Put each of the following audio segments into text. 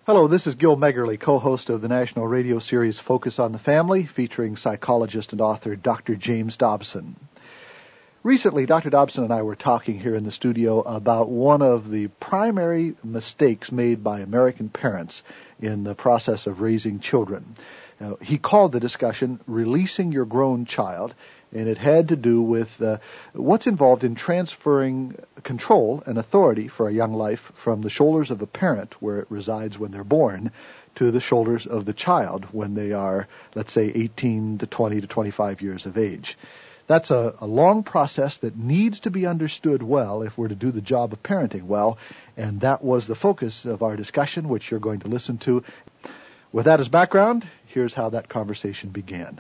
Hello, this is Gil Meggerly, co-host of the national radio series Focus on the Family, featuring psychologist and author Dr. James Dobson. Recently, Dr. Dobson and I were talking here in the studio about one of the primary mistakes made by American parents in the process of raising children. He called the discussion Releasing Your Grown Child, and it had to do with what's involved in transferring control and authority for a young life from the shoulders of a parent, where it resides when they're born, to the shoulders of the child when they are, let's say, 18 to 20 to 25 years of age. That's a long process that needs to be understood well if we're to do the job of parenting well, and that was the focus of our discussion, which you're going to listen to. With that as background, here's how that conversation began.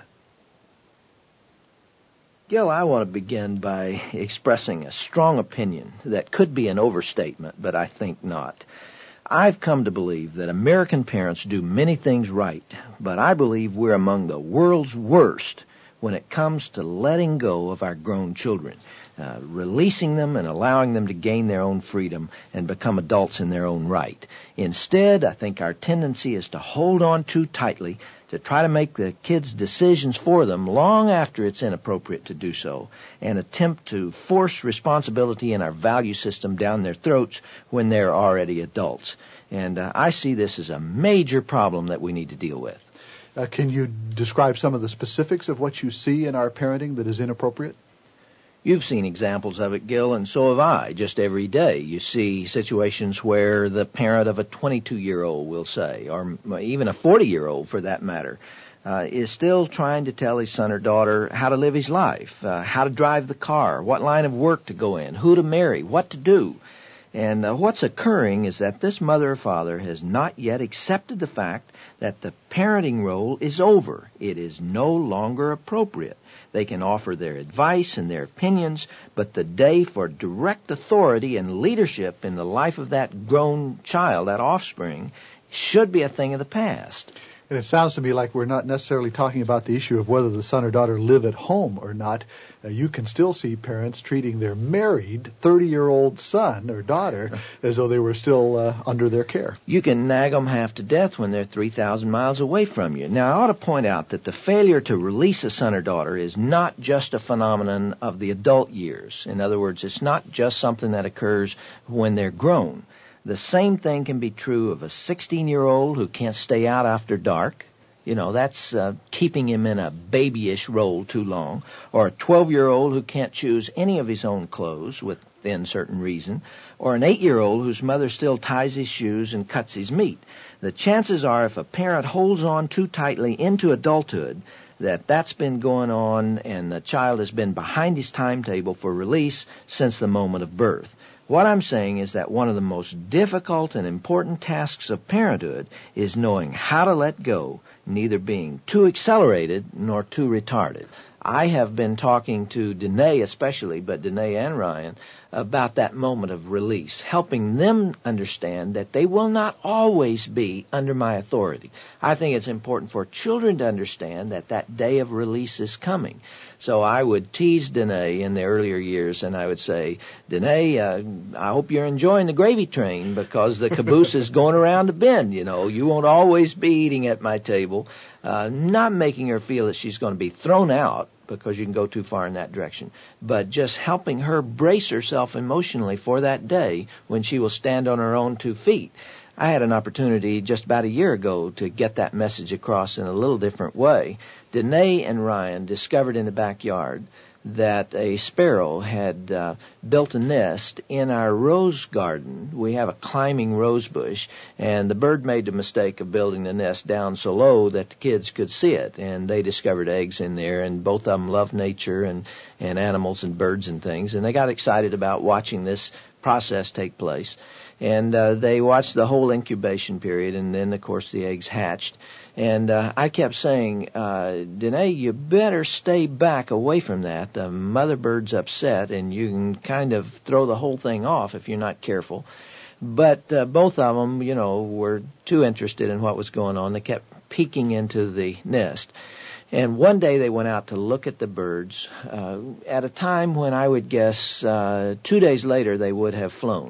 Gil, I want to begin by expressing a strong opinion that could be an overstatement, but I think not. I've come to believe that American parents do many things right, but I believe we're among the world's worst when it comes to letting go of our grown children, releasing them and allowing them to gain their own freedom and become adults in their own right. Instead, I think our tendency is to hold on too tightly, to try to make the kids' decisions for them long after it's inappropriate to do so, and attempt to force responsibility in our value system down their throats when they're already adults. And I see this as a major problem that we need to deal with. Can you describe some of the specifics of what you see in our parenting that is inappropriate? You've seen examples of it, Gil, and so have I, just every day. You see situations where the parent of a 22-year-old, we'll say, or even a 40-year-old for that matter, is still trying to tell his son or daughter how to live his life, how to drive the car, what line of work to go in, who to marry, what to do. And what's occurring is that this mother or father has not yet accepted the fact that the parenting role is over. It is no longer appropriate. They can offer their advice and their opinions, but the day for direct authority and leadership in the life of that grown child, that offspring, should be a thing of the past. And it sounds to me like we're not necessarily talking about the issue of whether the son or daughter live at home or not. You can still see parents treating their married 30-year-old son or daughter as though they were still under their care. You can nag them half to death when they're 3,000 miles away from you. Now, I ought to point out that the failure to release a son or daughter is not just a phenomenon of the adult years. In other words, it's not just something that occurs when they're grown. The same thing can be true of a 16-year-old who can't stay out after dark. You know, that's keeping him in a babyish role too long. Or a 12-year-old who can't choose any of his own clothes within certain reason. Or an 8-year-old whose mother still ties his shoes and cuts his meat. The chances are if a parent holds on too tightly into adulthood, that's been going on and the child has been behind his timetable for release since the moment of birth. What I'm saying is that one of the most difficult and important tasks of parenthood is knowing how to let go, neither being too accelerated nor too retarded. I have been talking to Danae especially, but Danae and Ryan, about that moment of release, helping them understand that they will not always be under my authority. I think it's important for children to understand that that day of release is coming. So I would tease Danae in the earlier years, and I would say, Danae, I hope you're enjoying the gravy train because the caboose is going around the bend. You know, you won't always be eating at my table, not making her feel that she's going to be thrown out because you can go too far in that direction, but just helping her brace herself emotionally for that day when she will stand on her own 2 feet. I had an opportunity just about a year ago to get that message across in a little different way. Danae and Ryan discovered in the backyard that a sparrow had built a nest in our rose garden. We have a climbing rose bush, and the bird made the mistake of building the nest down so low that the kids could see it, and they discovered eggs in there, and both of them love nature and animals and birds and things, and they got excited about watching this process take place. And they watched the whole incubation period, and then, of course, the eggs hatched. And I kept saying, Danae, you better stay back away from that. The mother bird's upset, and you can kind of throw the whole thing off if you're not careful. But both of them, you know, were too interested in what was going on. They kept peeking into the nest. And one day they went out to look at the birds at a time when I would guess 2 days later they would have flown.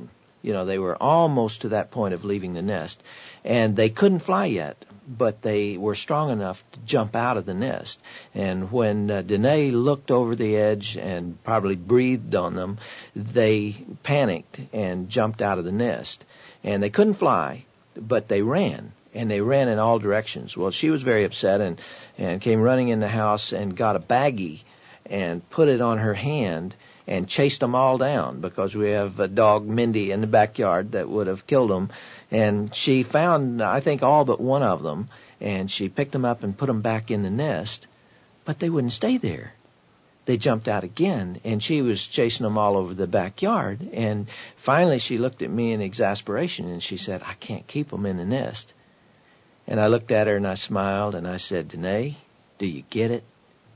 They were almost to that point of leaving the nest. And they couldn't fly yet, but they were strong enough to jump out of the nest. And when Danae looked over the edge and probably breathed on them, they panicked and jumped out of the nest. And they couldn't fly, but they ran. And they ran in all directions. Well, she was very upset and came running in the house and got a baggie and put it on her hand and chased them all down, because we have a dog, Mindy, in the backyard that would have killed them. And she found, I think, all but one of them, and she picked them up and put them back in the nest, but they wouldn't stay there. They jumped out again, and she was chasing them all over the backyard. And finally she looked at me in exasperation, and she said, I can't keep them in the nest. And I looked at her, and I smiled, and I said, Danae, do you get it?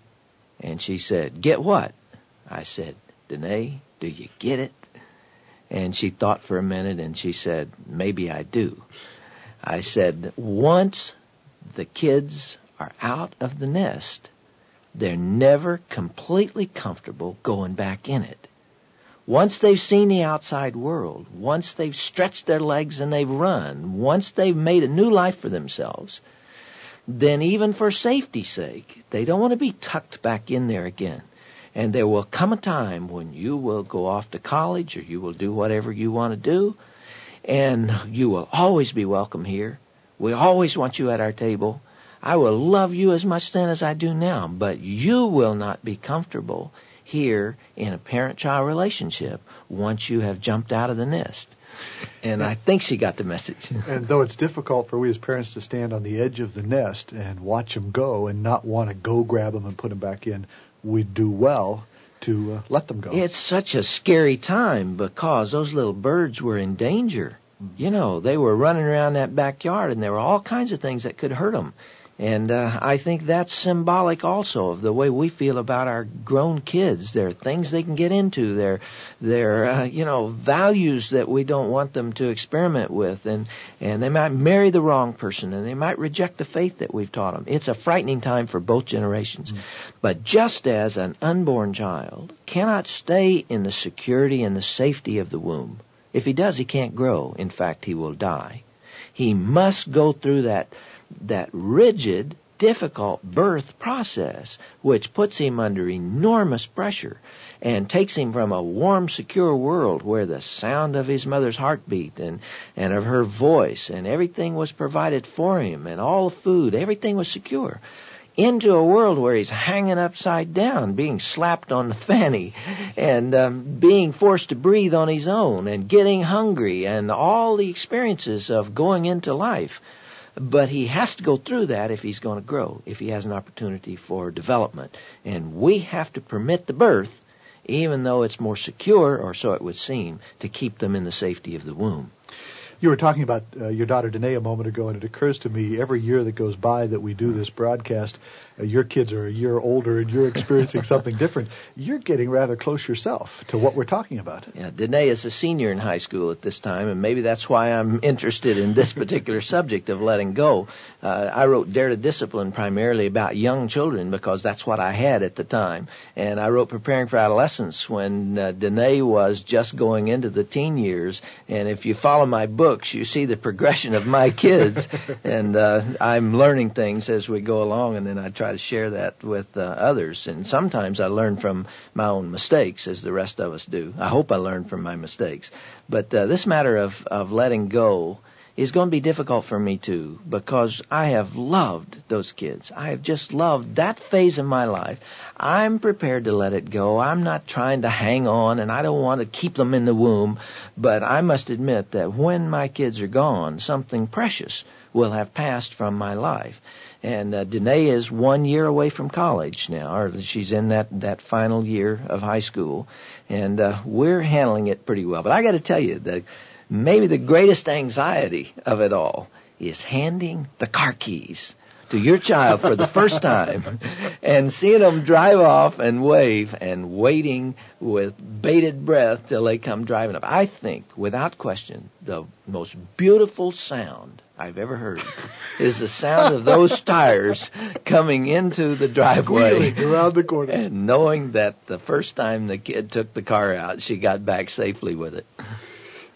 And she said, get what? I said, Danae, do you get it? And she thought for a minute, and she said, maybe I do. I said, once the kids are out of the nest, they're never completely comfortable going back in it. Once they've seen the outside world, once they've stretched their legs and they've run, once they've made a new life for themselves, then even for safety's sake, they don't want to be tucked back in there again. And there will come a time when you will go off to college, or you will do whatever you want to do, and you will always be welcome here. We always want you at our table. I will love you as much then as I do now, but you will not be comfortable here in a parent-child relationship once you have jumped out of the nest. And I think she got the message. And though it's difficult for we as parents to stand on the edge of the nest and watch them go and not want to go grab them and put them back in, we do well to let them go. It's such a scary time because those little birds were in danger. They were running around that backyard, and there were all kinds of things that could hurt them. And I think that's symbolic also of the way we feel about our grown kids. There are things they can get into. There are values that we don't want them to experiment with. And they might marry the wrong person, and they might reject the faith that we've taught them. It's a frightening time for both generations. But just as an unborn child cannot stay in the security and the safety of the womb, if he does, he can't grow. In fact, he will die. He must go through that rigid, difficult birth process, which puts him under enormous pressure and takes him from a warm, secure world where the sound of his mother's heartbeat and of her voice and everything was provided for him, and all the food, everything was secure, into a world where he's hanging upside down, being slapped on the fanny, and being forced to breathe on his own, and getting hungry, and all the experiences of going into life. But he has to go through that if he's going to grow, if he has an opportunity for development. And we have to permit the birth, even though it's more secure, or so it would seem, to keep them in the safety of the womb. You were talking about your daughter Danae a moment ago, and it occurs to me every year that goes by that we do this broadcast, your kids are a year older and you're experiencing something different. You're getting rather close yourself to what we're talking about. Yeah, Danae is a senior in high school at this time, and maybe that's why I'm interested in this particular subject of letting go. I wrote Dare to Discipline primarily about young children because that's what I had at the time. And I wrote Preparing for Adolescence when Danae was just going into the teen years. And if you follow my books, you see the progression of my kids. And I'm learning things as we go along, and then I try to share that with others. And sometimes I learn from my own mistakes, as the rest of us do. I hope I learn from my mistakes. But this matter of letting go is going to be difficult for me too, because I have loved those kids. I have just loved that phase of my life. I'm prepared to let it go. I'm not trying to hang on, and I don't want to keep them in the womb. But I must admit that when my kids are gone, something precious will have passed from my life. And Danae is 1 year away from college now, or she's in that final year of high school, and we're handling it pretty well. But I got to tell you that maybe the greatest anxiety of it all is handing the car keys to your child for the first time and seeing them drive off and wave and waiting with bated breath till they come driving up. I think, without question, the most beautiful sound I've ever heard is the sound of those tires coming into the driveway, squealing around the corner, and knowing that the first time the kid took the car out, she got back safely with it.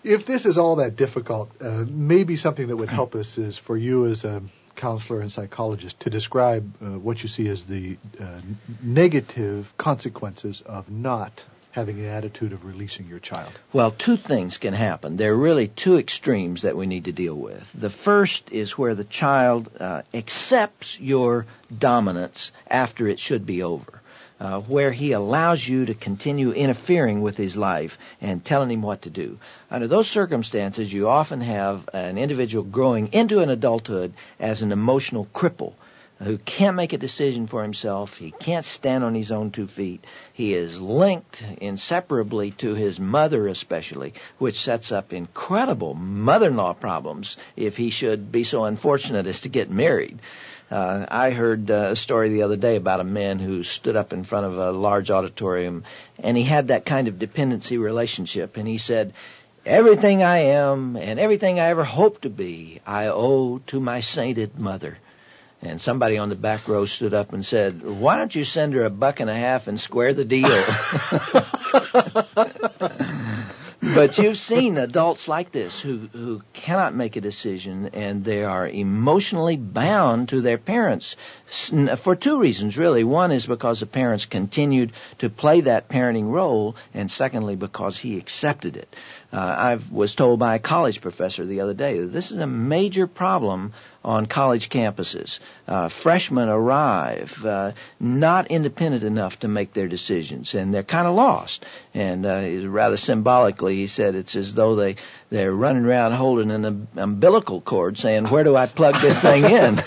If this is all that difficult, maybe something that would help us is for you as a counselor and psychologist to describe what you see as the negative consequences of not having an attitude of releasing your child. Well, two things can happen. There are really two extremes that we need to deal with. The first is where the child accepts your dominance after it should be over. Where he allows you to continue interfering with his life and telling him what to do. Under those circumstances, you often have an individual growing into an adulthood as an emotional cripple who can't make a decision for himself. He can't stand on his own 2 feet. He is linked inseparably to his mother especially, which sets up incredible mother-in-law problems if he should be so unfortunate as to get married. I heard a story the other day about a man who stood up in front of a large auditorium, and he had that kind of dependency relationship, and he said, "Everything I am and everything I ever hope to be, I owe to my sainted mother." And somebody on the back row stood up and said, "Why don't you send her $1.50 and square the deal?" But you've seen adults like this who cannot make a decision, and they are emotionally bound to their parents for two reasons, really. One is because the parents continued to play that parenting role, and secondly, because he accepted it. I was told by a college professor the other day that this is a major problem on college campuses. Freshmen arrive not independent enough to make their decisions, and they're kind of lost. And rather symbolically, he said it's as though they're running around holding an umbilical cord saying, "Where do I plug this thing in?"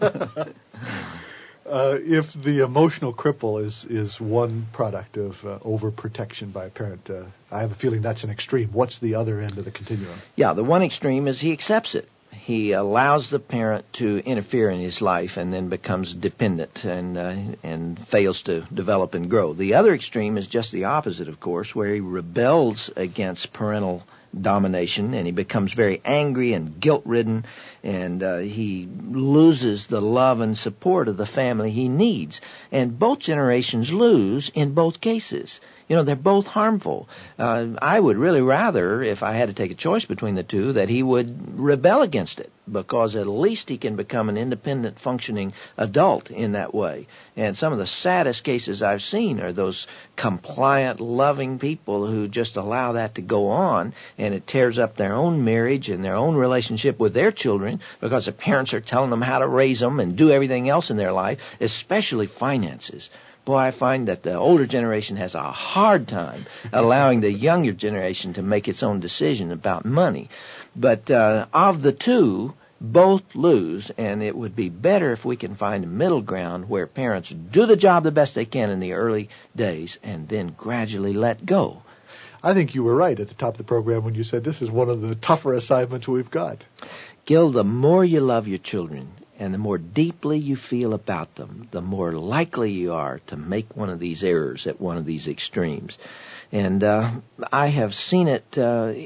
If the emotional cripple is one product of overprotection by a parent, I have a feeling that's an extreme. What's the other end of the continuum? Yeah, the one extreme is he accepts it. He allows the parent to interfere in his life and then becomes dependent and fails to develop and grow. The other extreme is just the opposite, of course, where he rebels against parental domination, and he becomes very angry and guilt-ridden, and he loses the love and support of the family he needs. And both generations lose in both cases. You know, they're both harmful. I would really rather, if I had to take a choice between the two, that he would rebel against it, because at least he can become an independent, functioning adult in that way. And some of the saddest cases I've seen are those compliant, loving people who just allow that to go on, and it tears up their own marriage and their own relationship with their children because the parents are telling them how to raise them and do everything else in their life, especially finances. Boy, I find that the older generation has a hard time allowing the younger generation to make its own decision about money. But of the two, both lose, and it would be better if we can find a middle ground where parents do the job the best they can in the early days and then gradually let go. I think you were right at the top of the program when you said this is one of the tougher assignments we've got. Gil, the more you love your children and the more deeply you feel about them, the more likely you are to make one of these errors at one of these extremes. And I have seen it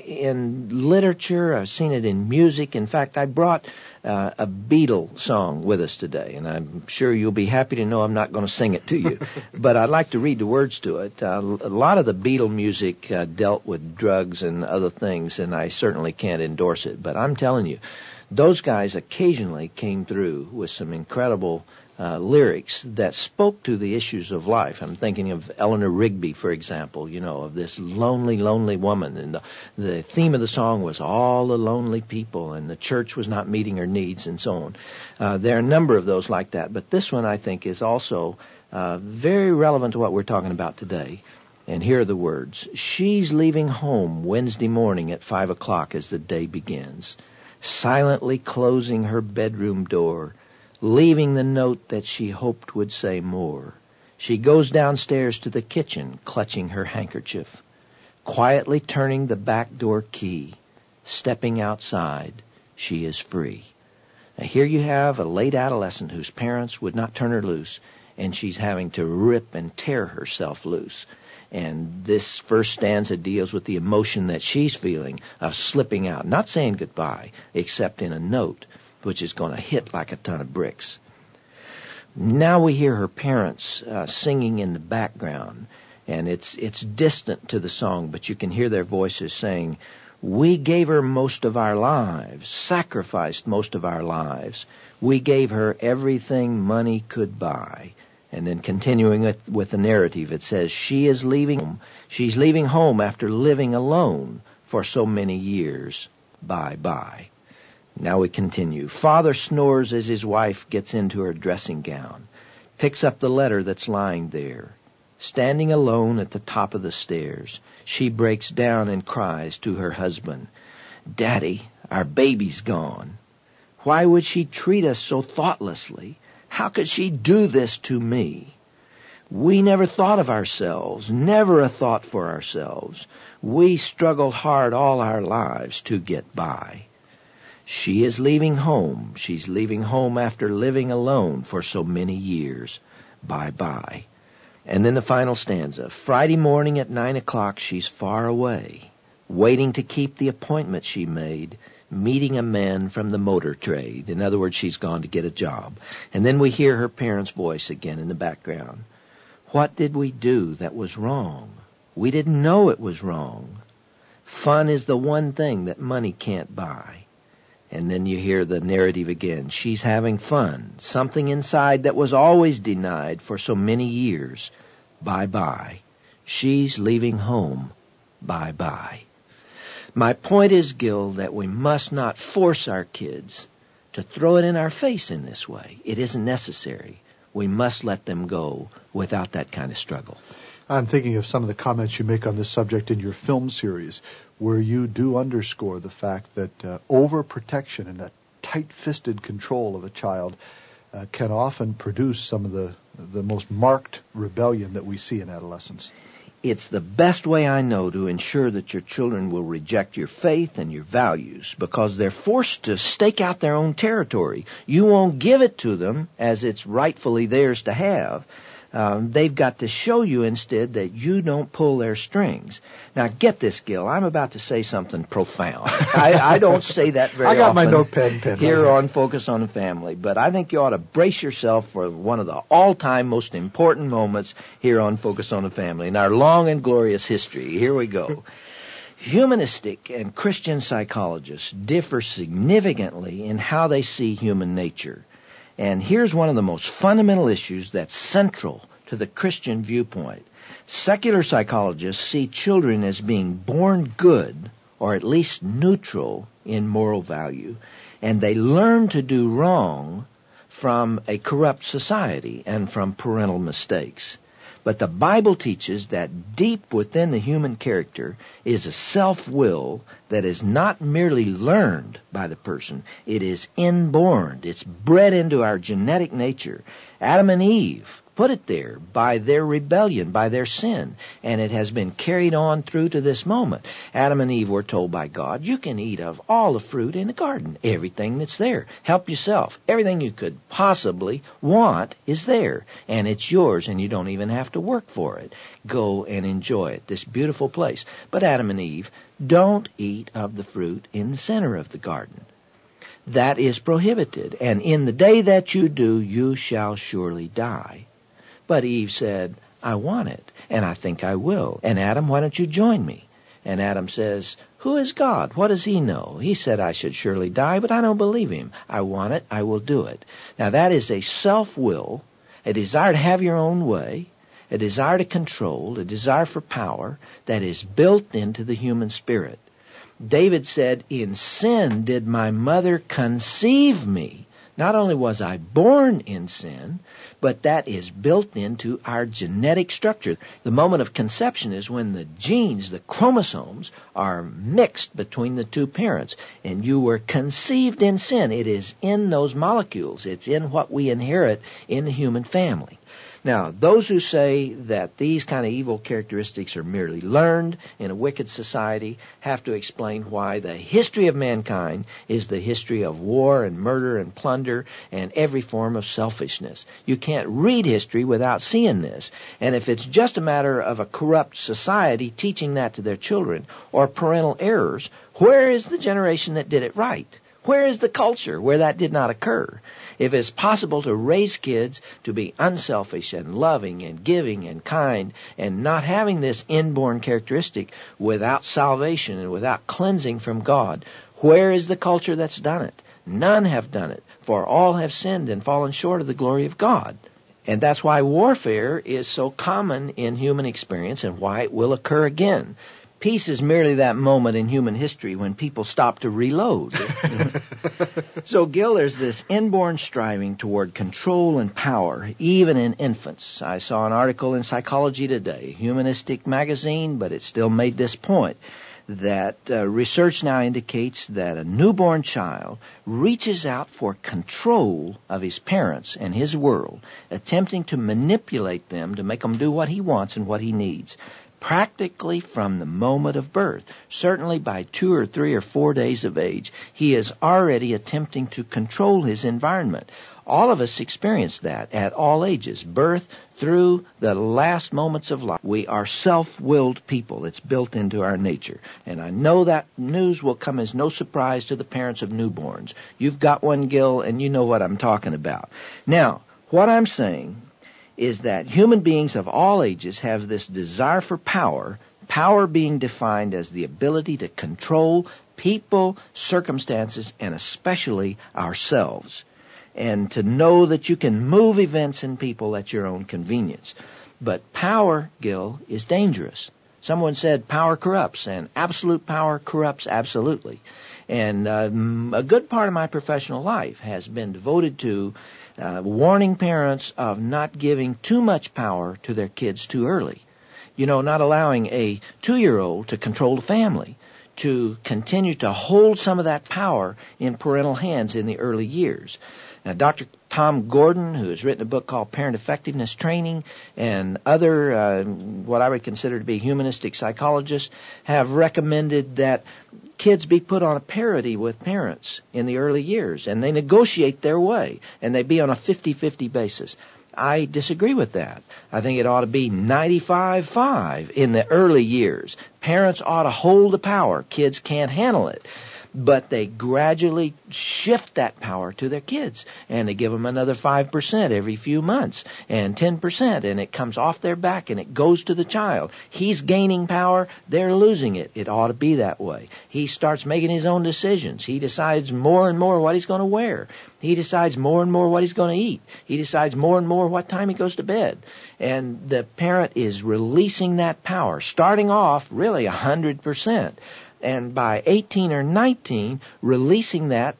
in literature. I've seen it in music. In fact, I brought a Beatle song with us today, and I'm sure you'll be happy to know I'm not going to sing it to you. But I'd like to read the words to it. A lot of the Beatle music dealt with drugs and other things, and I certainly can't endorse it. But I'm telling you, those guys occasionally came through with some incredible lyrics that spoke to the issues of life. I'm thinking of Eleanor Rigby, for example, you know, of this lonely, lonely woman. And the theme of the song was all the lonely people, and the church was not meeting her needs, and so on. There are a number of those like that. But this one, I think, is also very relevant to what we're talking about today. And here are the words. She's leaving home Wednesday morning at 5 o'clock as the day begins, silently closing her bedroom door, leaving the note that she hoped would say more. She goes downstairs to the kitchen, clutching her handkerchief, quietly turning the back door key. Stepping outside, she is free. Now here you have a late adolescent whose parents would not turn her loose, and she's having to rip and tear herself loose. And this first stanza deals with the emotion that she's feeling of slipping out, not saying goodbye, except in a note, which is going to hit like a ton of bricks. Now we hear her parents singing in the background, and it's distant to the song, but you can hear their voices saying, We gave her most of our lives, sacrificed most of our lives. We gave her everything money could buy. And then continuing with the narrative, it says, she's leaving home after living alone for so many years. Bye-bye. Now we continue. Father snores as his wife gets into her dressing gown, picks up the letter that's lying there. Standing alone at the top of the stairs, she breaks down and cries to her husband, "Daddy, our baby's gone. Why would she treat us so thoughtlessly? How could she do this to me? We never thought of ourselves, never a thought for ourselves. We struggled hard all our lives to get by. She is leaving home. She's leaving home after living alone for so many years. Bye-bye." And then the final stanza. Friday morning at 9 o'clock, she's far away, waiting to keep the appointment she made, meeting a man from the motor trade. In other words, she's gone to get a job. And then we hear her parents' voice again in the background. What did we do that was wrong? We didn't know it was wrong. Fun is the one thing that money can't buy. And then you hear the narrative again. She's having fun, something inside that was always denied for so many years. Bye-bye. She's leaving home. Bye-bye. My point is, Gil, that we must not force our kids to throw it in our face in this way. It isn't necessary. We must let them go without that kind of struggle. I'm thinking of some of the comments you make on this subject in your film series, where you do underscore the fact that overprotection and a tight-fisted control of a child can often produce some of the most marked rebellion that we see in adolescence. It's the best way I know to ensure that your children will reject your faith and your values, because they're forced to stake out their own territory. You won't give it to them as it's rightfully theirs to have. They've got to show you instead that you don't pull their strings. Now, get this, Gil. I'm about to say something profound. I don't say that very often. I got my notepad pen here right on Focus on the Family, but I think you ought to brace yourself for one of the all-time most important moments here on Focus on the Family in our long and glorious history. Here we go. Humanistic and Christian psychologists differ significantly in how they see human nature. And here's one of the most fundamental issues that's central to the Christian viewpoint. Secular psychologists see children as being born good, or at least neutral in moral value, and they learn to do wrong from a corrupt society and from parental mistakes. But the Bible teaches that deep within the human character is a self-will that is not merely learned by the person. It is inborn. It's bred into our genetic nature. Adam and Eve put it there by their rebellion, by their sin, and it has been carried on through to this moment. Adam and Eve were told by God, you can eat of all the fruit in the garden, everything that's there. Help yourself. Everything you could possibly want is there, and it's yours, and you don't even have to work for it. Go and enjoy it, this beautiful place. But Adam and Eve don't eat of the fruit in the center of the garden. That is prohibited, and in the day that you do, you shall surely die. But Eve said, I want it, and I think I will. And Adam, why don't you join me? And Adam says, who is God? What does he know? He said I should surely die, but I don't believe him. I want it, I will do it. Now that is a self-will, a desire to have your own way, a desire to control, a desire for power that is built into the human spirit. David said, in sin did my mother conceive me. Not only was I born in sin, but that is built into our genetic structure. The moment of conception is when the genes, the chromosomes, are mixed between the two parents. And you were conceived in sin. It is in those molecules. It's in what we inherit in the human family. Now, those who say that these kind of evil characteristics are merely learned in a wicked society have to explain why the history of mankind is the history of war and murder and plunder and every form of selfishness. You can't read history without seeing this. And if it's just a matter of a corrupt society teaching that to their children or parental errors, where is the generation that did it right? Where is the culture where that did not occur? If it's possible to raise kids to be unselfish and loving and giving and kind and not having this inborn characteristic without salvation and without cleansing from God, where is the culture that's done it? None have done it, for all have sinned and fallen short of the glory of God. And that's why warfare is so common in human experience and why it will occur again. Peace is merely that moment in human history when people stop to reload. So, Gil, there's this inborn striving toward control and power, even in infants. I saw an article in Psychology Today, humanistic magazine, but it still made this point, that research now indicates that a newborn child reaches out for control of his parents and his world, attempting to manipulate them to make them do what he wants and what he needs, practically from the moment of birth. Certainly by 2 or 3 or 4 days of age, he is already attempting to control his environment. All of us experience that at all ages, birth through the last moments of life. We are self-willed people. It's built into our nature. And I know that news will come as no surprise to the parents of newborns. You've got one, Gil, and you know what I'm talking about. Now, what I'm saying is that human beings of all ages have this desire for power, power being defined as the ability to control people, circumstances, and especially ourselves, and to know that you can move events and people at your own convenience. But power, Gil, is dangerous. Someone said power corrupts, and absolute power corrupts absolutely. And a good part of my professional life has been devoted to warning parents of not giving too much power to their kids too early. You know, not allowing a 2-year-old to control the family, to continue to hold some of that power in parental hands in the early years. Now, Dr. Tom Gordon, who has written a book called Parent Effectiveness Training, and other what I would consider to be humanistic psychologists, have recommended that kids be put on a parity with parents in the early years, and they negotiate their way, and they be on a 50-50 basis. I disagree with that. I think it ought to be 95-5 in the early years. Parents ought to hold the power. Kids can't handle it. But they gradually shift that power to their kids, and they give them another 5% every few months, and 10%, and it comes off their back, and it goes to the child. He's gaining power, they're losing it. It ought to be that way. He starts making his own decisions. He decides more and more what he's going to wear. He decides more and more what he's going to eat. He decides more and more what time he goes to bed. And the parent is releasing that power, starting off really 100%. And by 18 or 19, releasing that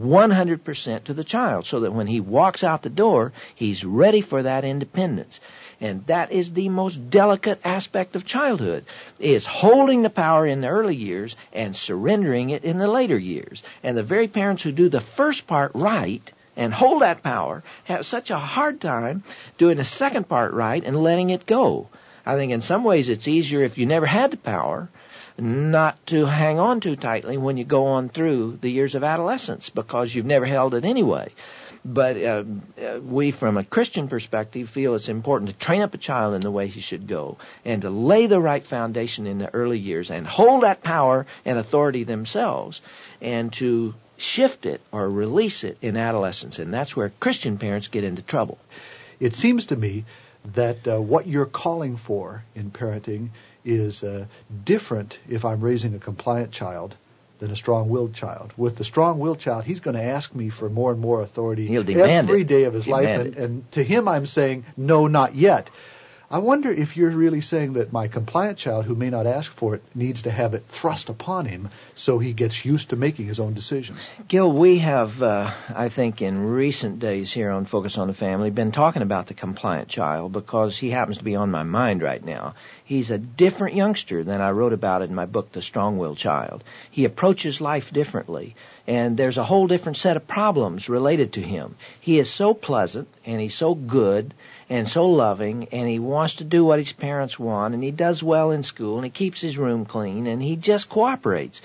100% to the child, so that when he walks out the door, he's ready for that independence. And that is the most delicate aspect of childhood, is holding the power in the early years and surrendering it in the later years. And the very parents who do the first part right and hold that power have such a hard time doing the second part right and letting it go. I think in some ways it's easier if you never had the power not to hang on too tightly when you go on through the years of adolescence, because you've never held it anyway. But we, from a Christian perspective, feel it's important to train up a child in the way he should go, and to lay the right foundation in the early years, and hold that power and authority themselves, and to shift it or release it in adolescence. And that's where Christian parents get into trouble. It seems to me that what you're calling for in parenting is different if I'm raising a compliant child than a strong-willed child. With the strong-willed child, he's going to ask me for more and more authority every day of his life, and to him I'm saying, no, not yet. I wonder if you're really saying that my compliant child, who may not ask for it, needs to have it thrust upon him so he gets used to making his own decisions. Gil, we have, I think, in recent days here on Focus on the Family, been talking about the compliant child because he happens to be on my mind right now. He's a different youngster than I wrote about in my book, The Strong-Willed Child. He approaches life differently, and there's a whole different set of problems related to him. He is so pleasant, and he's so good, and so loving, and he wants to do what his parents want, and he does well in school, and he keeps his room clean, and he just cooperates.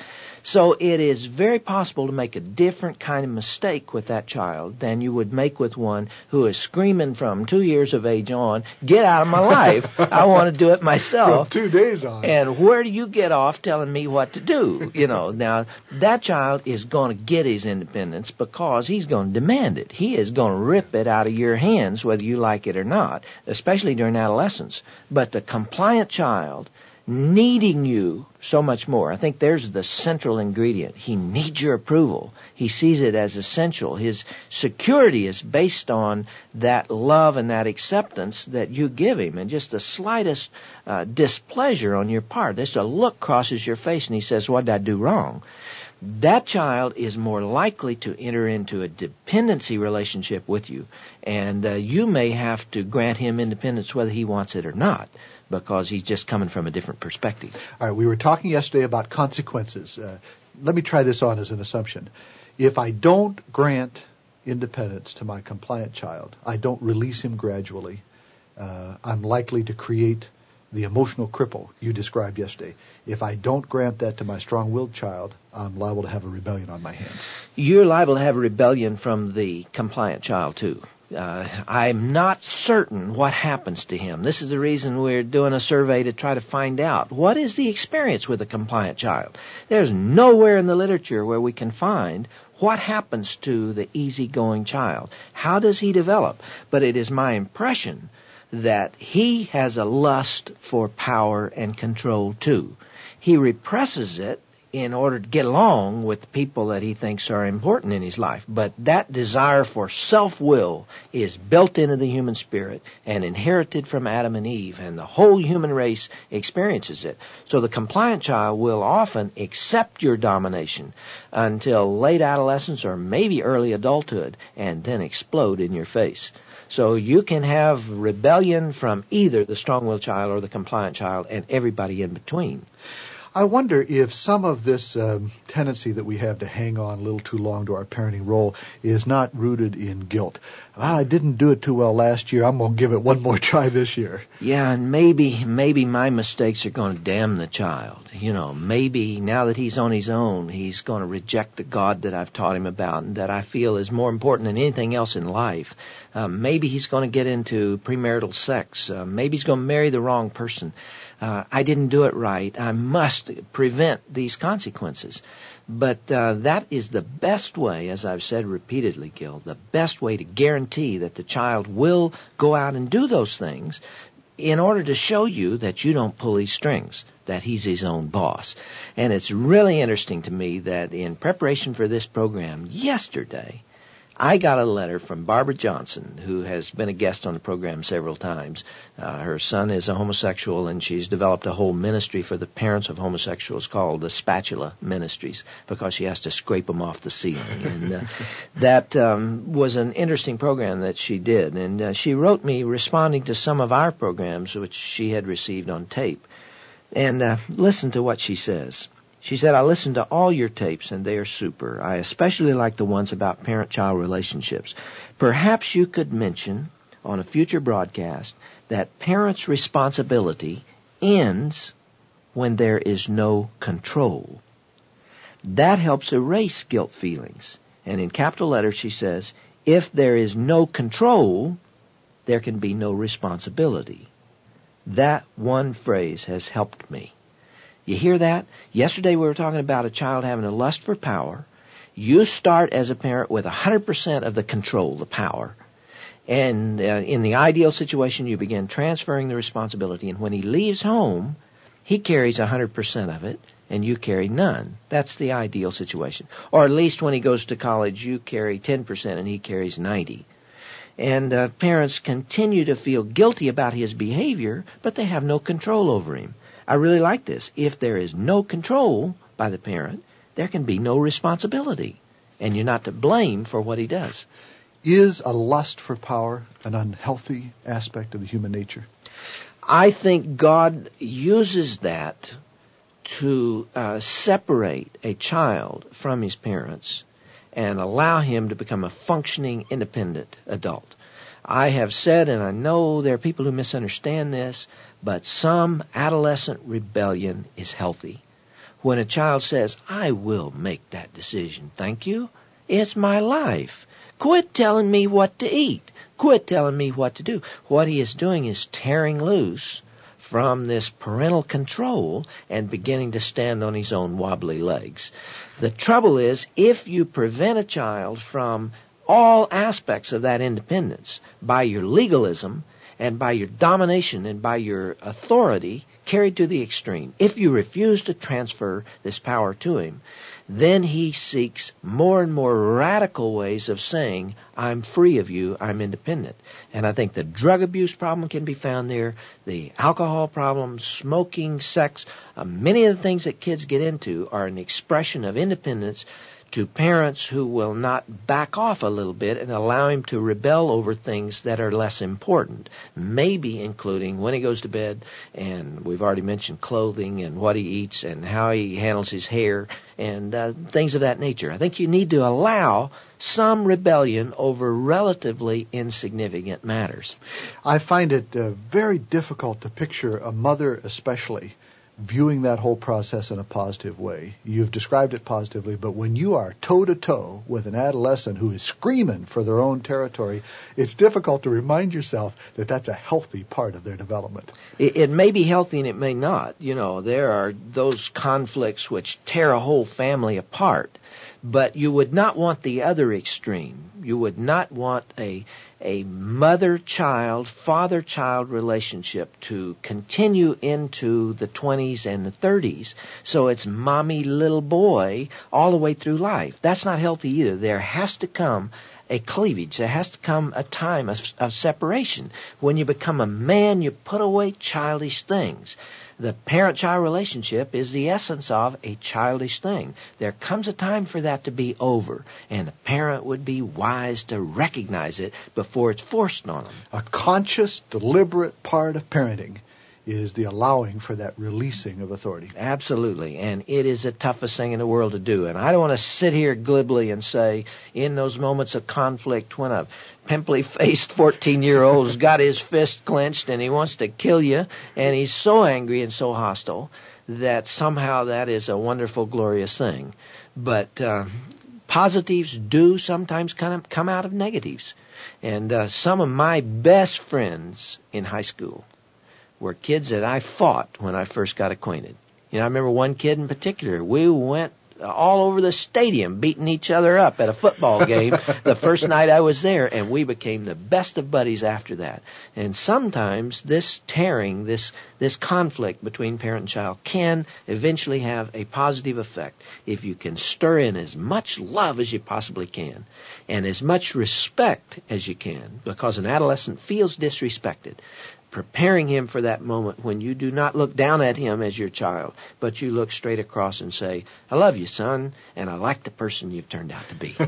So it is very possible to make a different kind of mistake with that child than you would make with one who is screaming from 2 years of age on, get out of my life. I want to do it myself. From 2 days on. And where do you get off telling me what to do? Now that child is going to get his independence because he's going to demand it. He is going to rip it out of your hands whether you like it or not, especially during adolescence. But the compliant child needing you so much more. I think there's the central ingredient. He needs your approval. He sees it as essential. His security is based on that love and that acceptance that you give him. And just the slightest displeasure on your part, just a look crosses your face and he says, what did I do wrong? That child is more likely to enter into a dependency relationship with you. And you may have to grant him independence whether he wants it or not, because he's just coming from a different perspective. All right, we were talking yesterday about consequences. Let me try this on as an assumption. If I don't grant independence to my compliant child, I don't release him gradually, I'm likely to create the emotional cripple you described yesterday. If I don't grant that to my strong-willed child, I'm liable to have a rebellion on my hands. You're liable to have a rebellion from the compliant child, too. I'm not certain what happens to him. This is the reason we're doing a survey to try to find out what is the experience with a compliant child. There's nowhere in the literature where we can find what happens to the easygoing child. How does he develop? But it is my impression that he has a lust for power and control too. He represses it in order to get along with the people that he thinks are important in his life. But that desire for self-will is built into the human spirit and inherited from Adam and Eve, and the whole human race experiences it. So the compliant child will often accept your domination until late adolescence or maybe early adulthood, and then explode in your face. So you can have rebellion from either the strong-willed child or the compliant child and everybody in between. I wonder if some of this tendency that we have to hang on a little too long to our parenting role is not rooted in guilt. I didn't do it too well last year. I'm going to give it one more try this year. Yeah, and maybe my mistakes are going to damn the child. Maybe now that he's on his own, he's going to reject the God that I've taught him about and that I feel is more important than anything else in life. Maybe he's going to get into premarital sex. Maybe he's going to marry the wrong person. I didn't do it right. I must prevent these consequences. But that is the best way, as I've said repeatedly, Gil, the best way to guarantee that the child will go out and do those things in order to show you that you don't pull his strings, that he's his own boss. And it's really interesting to me that in preparation for this program yesterday, I got a letter from Barbara Johnson, who has been a guest on the program several times. Her son is a homosexual, and she's developed a whole ministry for the parents of homosexuals called the Spatula Ministries, because she has to scrape them off the ceiling. And that was an interesting program that she did. And she wrote me responding to some of our programs, which she had received on tape. And listen to what she says. She said, I listened to all your tapes, and they are super. I especially like the ones about parent-child relationships. Perhaps you could mention on a future broadcast that parents' responsibility ends when there is no control. That helps erase guilt feelings. And in capital letters, she says, if there is no control, there can be no responsibility. That one phrase has helped me. You hear that? Yesterday we were talking about a child having a lust for power. You start as a parent with 100% of the control, the power. And in the ideal situation, you begin transferring the responsibility. And when he leaves home, he carries 100% of it, and you carry none. That's the ideal situation. Or at least when he goes to college, you carry 10% and he carries 90%. And parents continue to feel guilty about his behavior, but they have no control over him. I really like this. If there is no control by the parent, there can be no responsibility, and you're not to blame for what he does. Is a lust for power an unhealthy aspect of the human nature? I think God uses that to separate a child from his parents and allow him to become a functioning, independent adult. I have said, and I know there are people who misunderstand this, but some adolescent rebellion is healthy. When a child says, I will make that decision, thank you, it's my life. Quit telling me what to eat. Quit telling me what to do. What he is doing is tearing loose from this parental control and beginning to stand on his own wobbly legs. The trouble is, if you prevent a child from all aspects of that independence by your legalism and by your domination and by your authority carried to the extreme, if you refuse to transfer this power to him, then he seeks more and more radical ways of saying, I'm free of you, I'm independent. And I think the drug abuse problem can be found there, the alcohol problem, smoking, sex. Many of the things that kids get into are an expression of independence to parents who will not back off a little bit and allow him to rebel over things that are less important, maybe including when he goes to bed, and we've already mentioned clothing and what he eats and how he handles his hair and things of that nature. I think you need to allow some rebellion over relatively insignificant matters. I find it very difficult to picture a mother especially viewing that whole process in a positive way. You've described it positively, but when you are toe-to-toe with an adolescent who is screaming for their own territory, it's difficult to remind yourself that that's a healthy part of their development. It may be healthy and it may not. You know, there are those conflicts which tear a whole family apart. But you would not want the other extreme. You would not want a mother-child, father-child relationship to continue into the 20s and the 30s. So it's mommy, little boy all the way through life. That's not healthy either. There has to come a cleavage. There has to come a time of separation. When you become a man, you put away childish things. The parent-child relationship is the essence of a childish thing. There comes a time for that to be over, and the parent would be wise to recognize it before it's forced on them. A conscious, deliberate part of parenting is the allowing for that releasing of authority. Absolutely, and it is the toughest thing in the world to do. And I don't want to sit here glibly and say, in those moments of conflict when a pimply-faced 14-year-old's got his fist clenched and he wants to kill you, and he's so angry and so hostile, that somehow that is a wonderful, glorious thing. But positives do sometimes kind of come out of negatives. And some of my best friends in high school were kids that I fought when I first got acquainted. You know, I remember one kid in particular. We went all over the stadium beating each other up at a football game the first night I was there, and we became the best of buddies after that. And sometimes this tearing, this conflict between parent and child can eventually have a positive effect if you can stir in as much love as you possibly can and as much respect as you can, because an adolescent feels disrespected. Preparing him for that moment when you do not look down at him as your child, but you look straight across and say, I love you, son, and I like the person you've turned out to be.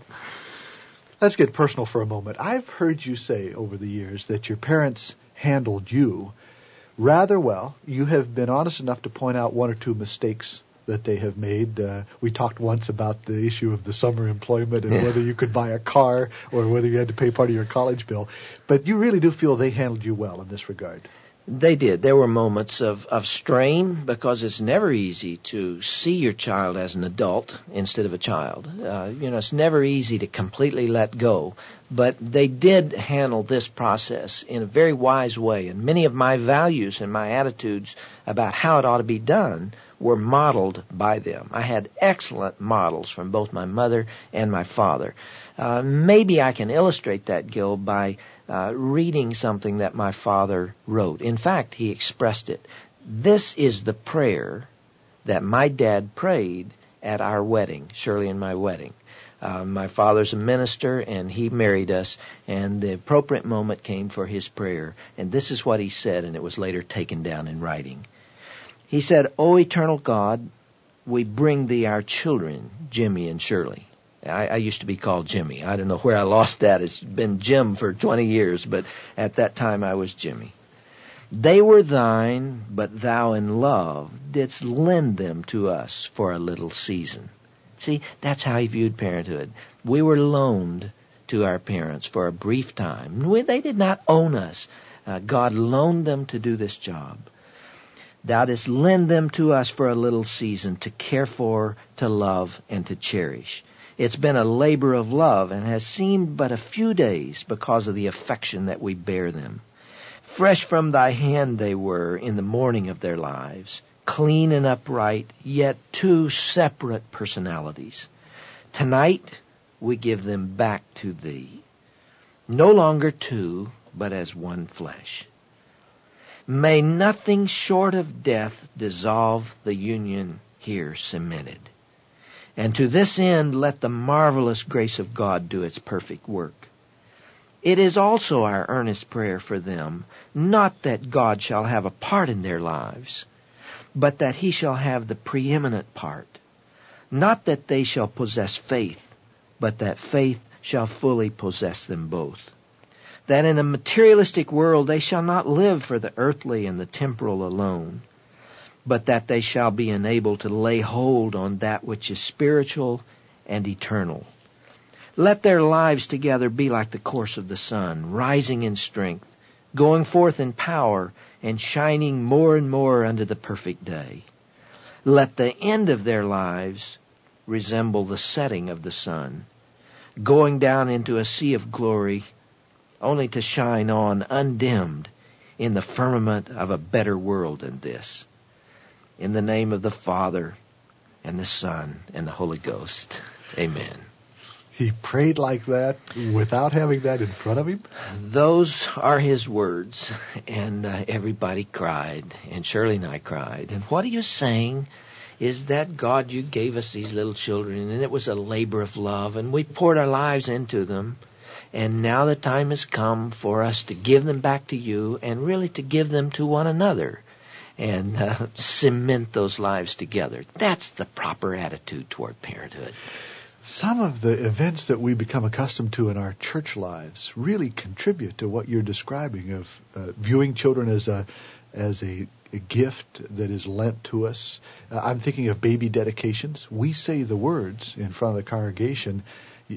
Let's get personal for a moment. I've heard you say over the years that your parents handled you rather well. You have been honest enough to point out one or two mistakes that they have made. We talked once about the issue of the summer employment and whether you could buy a car or whether you had to pay part of your college bill. But you really do feel they handled you well in this regard. They did. There were moments of strain, because it's never easy to see your child as an adult instead of a child. It's never easy to completely let go. But they did handle this process in a very wise way. And many of my values and my attitudes about how it ought to be done were modeled by them. I had excellent models from both my mother and my father. Maybe I can illustrate that, Gil, by reading something that my father wrote. In fact, he expressed it. This is the prayer that my dad prayed at our wedding, Shirley and my wedding. My father's a minister, and he married us, and the appropriate moment came for his prayer. And this is what he said, and it was later taken down in writing. He said, O eternal God, we bring thee our children, Jimmy and Shirley. I used to be called Jimmy. I don't know where I lost that. It's been Jim for 20 years, but at that time I was Jimmy. They were thine, but thou in love didst lend them to us for a little season. See, that's how he viewed parenthood. We were loaned to our parents for a brief time. They did not own us. God loaned them to do this job. Thou didst lend them to us for a little season to care for, to love, and to cherish. It's been a labor of love and has seemed but a few days because of the affection that we bear them. Fresh from thy hand they were in the morning of their lives, clean and upright, yet two separate personalities. Tonight we give them back to thee, no longer two, but as one flesh. May nothing short of death dissolve the union here cemented. And to this end let the marvelous grace of God do its perfect work. It is also our earnest prayer for them, not that God shall have a part in their lives, but that he shall have the preeminent part. Not that they shall possess faith, but that faith shall fully possess them both. That in a materialistic world they shall not live for the earthly and the temporal alone, but that they shall be enabled to lay hold on that which is spiritual and eternal. Let their lives together be like the course of the sun, rising in strength, going forth in power, and shining more and more unto the perfect day. Let the end of their lives resemble the setting of the sun, going down into a sea of glory, only to shine on undimmed in the firmament of a better world than this. In the name of the Father, and the Son, and the Holy Ghost. Amen. He prayed like that without having that in front of him? Those are his words, and everybody cried, and Shirley and I cried. And what he was saying is that, God, you gave us these little children, and it was a labor of love, and we poured our lives into them. And now the time has come for us to give them back to you, and really to give them to one another, and cement those lives together. That's the proper attitude toward parenthood. Some of the events that we become accustomed to in our church lives really contribute to what you're describing of viewing children as a gift that is lent to us. I'm thinking of baby dedications. We say the words in front of the congregation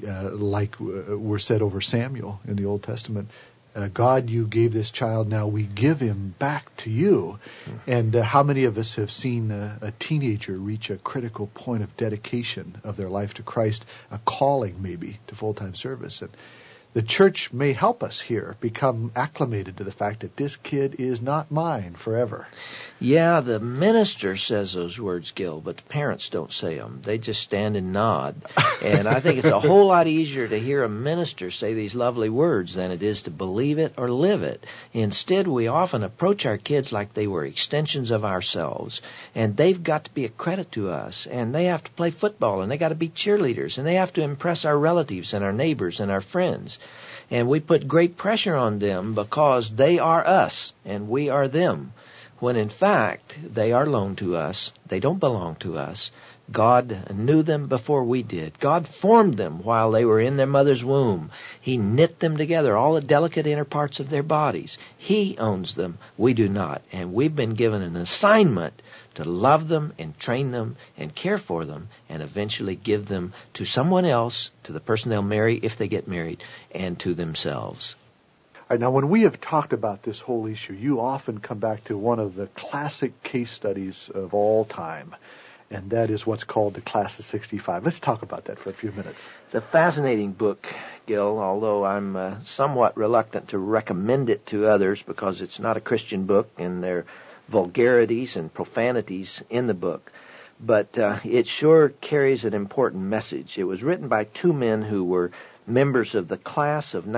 like were said over Samuel in the Old Testament. God, you gave this child, now we give him back to you. And how many of us have seen a teenager reach a critical point of dedication of their life to Christ, a calling maybe to full-time service? And the church may help us here become acclimated to the fact that this kid is not mine forever. Yeah, the minister says those words, Gil, but the parents don't say them. They just stand and nod. And I think it's a whole lot easier to hear a minister say these lovely words than it is to believe it or live it. Instead, we often approach our kids like they were extensions of ourselves, and they've got to be a credit to us, and they have to play football, and they got to be cheerleaders, and they have to impress our relatives and our neighbors and our friends. And we put great pressure on them because they are us and we are them, when in fact they are loaned to us. They don't belong to us. God knew them before we did. God formed them while they were in their mother's womb. He knit them together, all the delicate inner parts of their bodies. He owns them. We do not. And we've been given an assignment to love them and train them and care for them and eventually give them to someone else, to the person they'll marry if they get married, and to themselves. All right, now, when we have talked about this whole issue, you often come back to one of the classic case studies of all time, and that is what's called the Class of 65. Let's talk about that for a few minutes. It's a fascinating book, Gil, although I'm somewhat reluctant to recommend it to others because it's not a Christian book and there are vulgarities and profanities in the book. But it sure carries an important message. It was written by two men who were members of the class of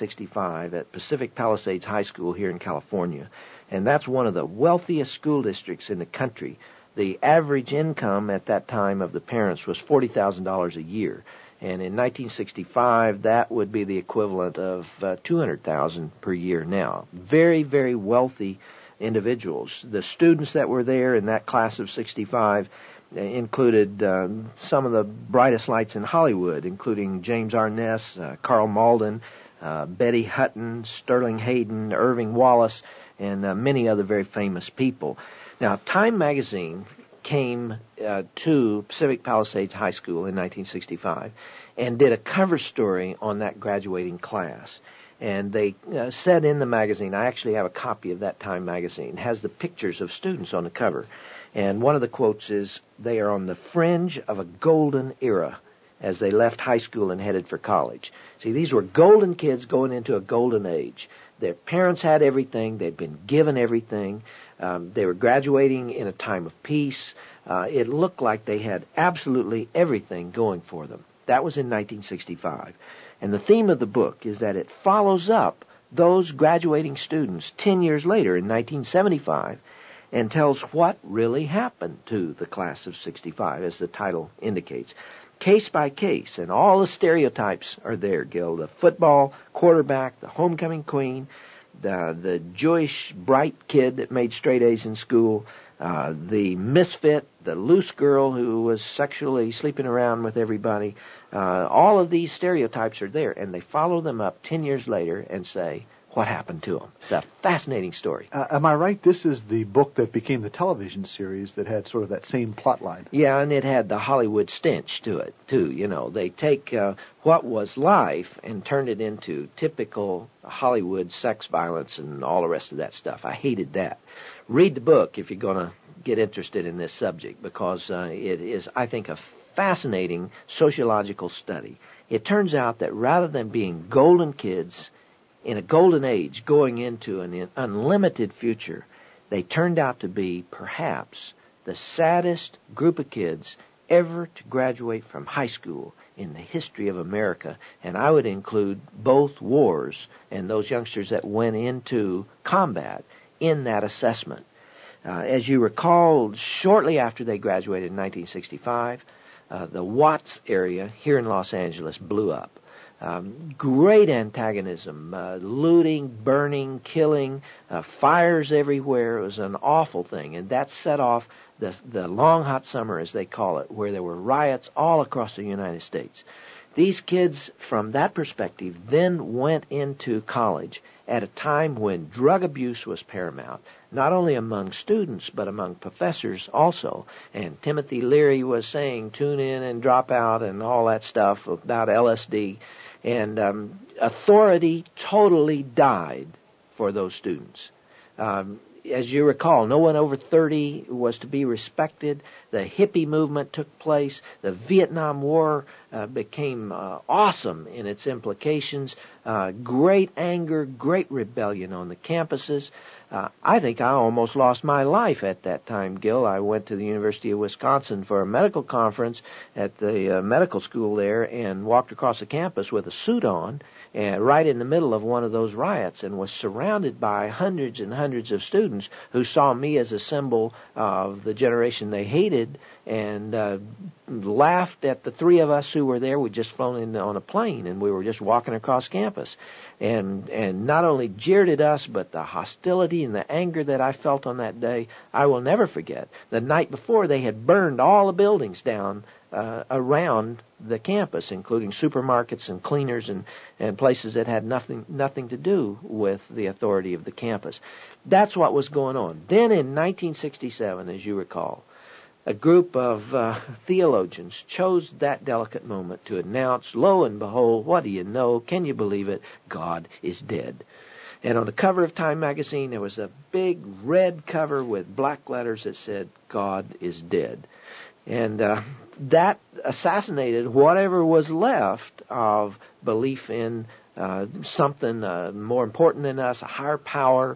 1965 at Pacific Palisades High School here in California. And that's one of the wealthiest school districts in the country. The average income at that time of the parents was $40,000 a year. And in 1965, that would be the equivalent of $200,000 per year now. Very, very wealthy individuals. The students that were there in that class of 65 included some of the brightest lights in Hollywood, including James Arness, Carl Malden, Betty Hutton, Sterling Hayden, Irving Wallace, and many other very famous people. Now, Time magazine came to Pacific Palisades High School in 1965 and did a cover story on that graduating class. And they said in the magazine, I actually have a copy of that Time magazine, it has the pictures of students on the cover. And one of the quotes is, they are on the fringe of a golden era as they left high school and headed for college. See, these were golden kids going into a golden age. Their parents had everything. They'd been given everything. They were graduating in a time of peace. It looked like they had absolutely everything going for them. That was in 1965. And the theme of the book is that it follows up those graduating students 10 years later in 1975 and tells what really happened to the class of 65, as the title indicates. Case by case, and all the stereotypes are there, Gil. The football quarterback, the homecoming queen, the Jewish bright kid that made straight A's in school, the misfit, the loose girl who was sexually sleeping around with everybody. All of these stereotypes are there, and they follow them up 10 years later and say, what happened to them? It's a fascinating story. Am I right? This is the book that became the television series that had sort of that same plot line. Yeah, and it had the Hollywood stench to it, too. You know, they take what was life and turned it into typical Hollywood sex violence and all the rest of that stuff. I hated that. Read the book if you're going to get interested in this subject, because it is, I think, a fascinating sociological study. It turns out that rather than being golden kids in a golden age going into an unlimited future, they turned out to be perhaps the saddest group of kids ever to graduate from high school in the history of America. And I would include both wars and those youngsters that went into combat in that assessment. As you recall, shortly after they graduated in 1965, the Watts area here in Los Angeles blew up. Great antagonism, looting, burning, killing, fires everywhere. It was an awful thing, and that set off the long hot summer, as they call it, where there were riots all across the United States. These kids, from that perspective, then went into college at a time when drug abuse was paramount, not only among students, but among professors also. And Timothy Leary was saying, tune in and drop out and all that stuff about LSD. And authority totally died for those students. As you recall, no one over 30 was to be respected. The hippie movement took place. The Vietnam War became awesome in its implications. Great anger, great rebellion on the campuses. I think I almost lost my life at that time, Gil. I went to the University of Wisconsin for a medical conference at the medical school there and walked across the campus with a suit on, right in the middle of one of those riots, and was surrounded by hundreds and hundreds of students who saw me as a symbol of the generation they hated and laughed at the three of us who were there. We'd just flown in on a plane, and we were just walking across campus. And not only jeered at us, but the hostility and the anger that I felt on that day, I will never forget. The night before, they had burned all the buildings down around the campus, including supermarkets and cleaners and places that had nothing to do with the authority of the campus. That's what was going on. Then in 1967, as you recall, a group of theologians chose that delicate moment to announce, lo and behold, what do you know? Can you believe it? God is dead. And on the cover of Time magazine, there was a big red cover with black letters that said, God is dead. And that assassinated whatever was left of belief in something more important than us, a higher power.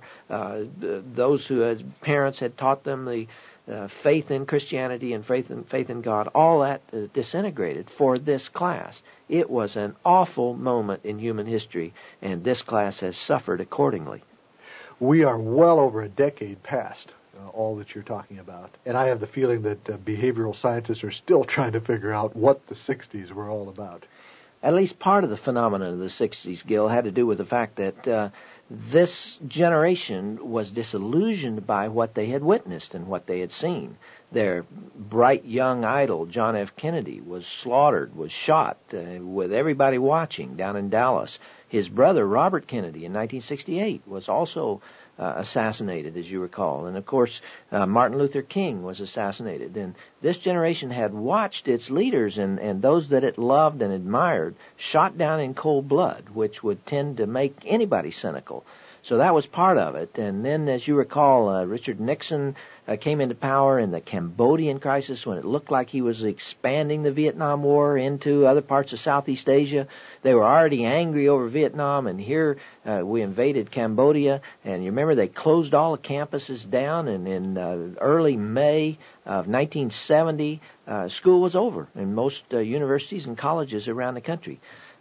Those who had parents had taught them the faith in Christianity and faith in God, all that disintegrated for this class. It was an awful moment in human history, and this class has suffered accordingly. We are well over a decade past all that you're talking about, and I have the feeling that behavioral scientists are still trying to figure out what the 60s were all about. At least part of the phenomenon of the 60s, Gil, had to do with the fact that this generation was disillusioned by what they had witnessed and what they had seen. Their bright young idol, John F. Kennedy, was slaughtered, was shot with everybody watching down in Dallas. His brother, Robert Kennedy, in 1968, was also assassinated, as you recall. And, of course, Martin Luther King was assassinated. And this generation had watched its leaders and those that it loved and admired shot down in cold blood, which would tend to make anybody cynical. So that was part of it. And then, as you recall, Richard Nixon came into power in the Cambodian crisis when it looked like he was expanding the Vietnam War into other parts of Southeast Asia. They were already angry over Vietnam, and here we invaded Cambodia. And you remember they closed all the campuses down, and in early May of 1970, school was over in most universities and colleges around the country.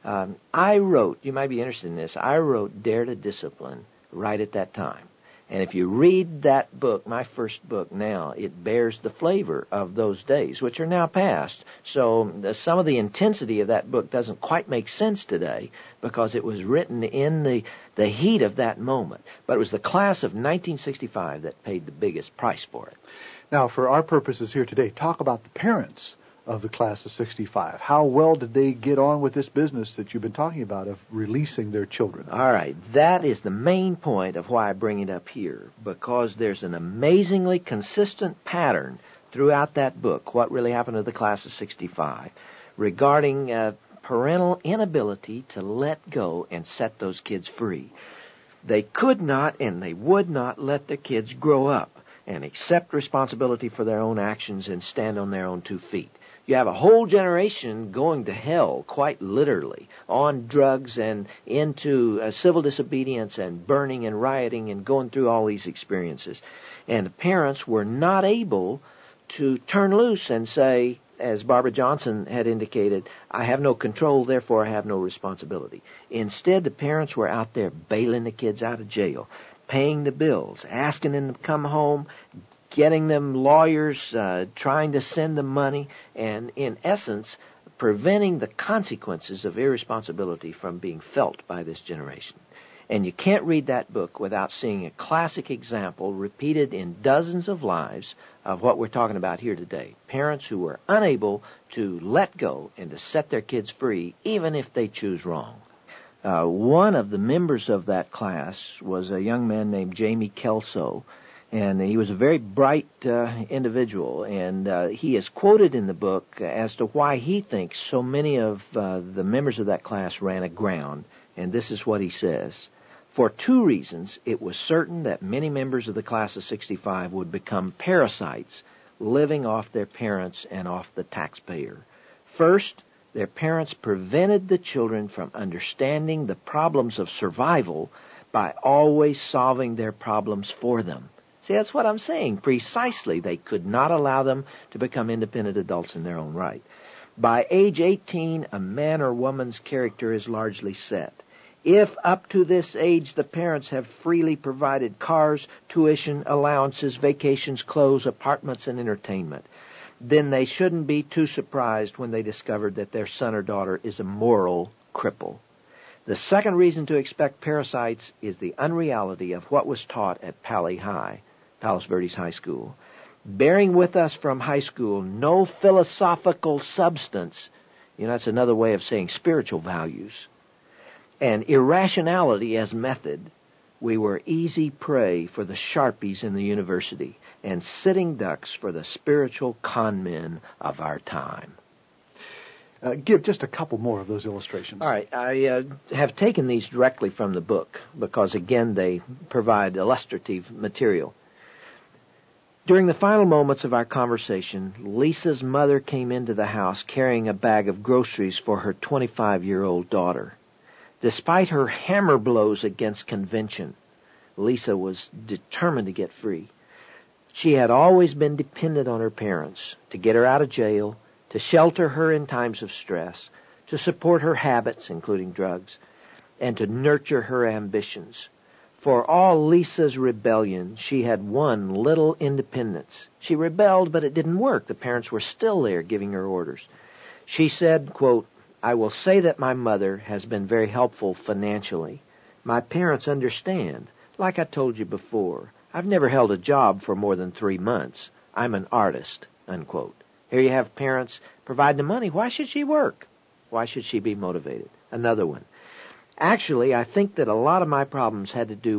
I wrote, you might be interested in this, I wrote Dare to Discipline right at that time. And if you read that book, my first book now, it bears the flavor of those days, which are now past. So some of the intensity of that book doesn't quite make sense today because it was written in the heat of that moment. But it was the class of 1965 that paid the biggest price for it. Now, for our purposes here today, talk about the parents of the class of 65. How well did they get on with this business that you've been talking about of releasing their children? All right. That is the main point of why I bring it up here, because there's an amazingly consistent pattern throughout that book, What Really Happened to the Class of 65, regarding parental inability to let go and set those kids free. They could not and they would not let their kids grow up and accept responsibility for their own actions and stand on their own 2 feet. You have a whole generation going to hell, quite literally, on drugs and into civil disobedience and burning and rioting and going through all these experiences. And the parents were not able to turn loose and say, as Barbara Johnson had indicated, I have no control, therefore I have no responsibility. Instead, the parents were out there bailing the kids out of jail, paying the bills, asking them to come home, getting them lawyers, trying to send them money, and in essence, preventing the consequences of irresponsibility from being felt by this generation. And you can't read that book without seeing a classic example repeated in dozens of lives of what we're talking about here today. Parents who were unable to let go and to set their kids free, even if they choose wrong. One of the members of that class was a young man named Jamie Kelso, and he was a very bright individual, and he is quoted in the book as to why he thinks so many of the members of that class ran aground, and this is what he says. For 2 reasons, it was certain that many members of the class of 65 would become parasites, living off their parents and off the taxpayer. First, their parents prevented the children from understanding the problems of survival by always solving their problems for them. See, that's what I'm saying. Precisely, they could not allow them to become independent adults in their own right. By age 18, a man or woman's character is largely set. If up to this age the parents have freely provided cars, tuition, allowances, vacations, clothes, apartments, and entertainment, then they shouldn't be too surprised when they discover that their son or daughter is a moral cripple. The second reason to expect parasites is the unreality of what was taught at Palos Verdes High School. Bearing with us from high school no philosophical substance, that's another way of saying spiritual values, and irrationality as method, we were easy prey for the Sharpies in the university and sitting ducks for the spiritual con men of our time. Give just a couple more of those illustrations. All right. I have taken these directly from the book because, again, they provide illustrative material. During the final moments of our conversation, Lisa's mother came into the house carrying a bag of groceries for her 25-year-old daughter. Despite her hammer blows against convention, Lisa was determined to get free. She had always been dependent on her parents to get her out of jail, to shelter her in times of stress, to support her habits, including drugs, and to nurture her ambitions. For all Lisa's rebellion, she had one little independence. She rebelled, but it didn't work. The parents were still there giving her orders. She said, quote, I will say that my mother has been very helpful financially. My parents understand. Like I told you before, I've never held a job for more than 3 months. I'm an artist, unquote. Here you have parents providing the money. Why should she work? Why should she be motivated? Another one. Actually, I think that a lot of my problems had to do with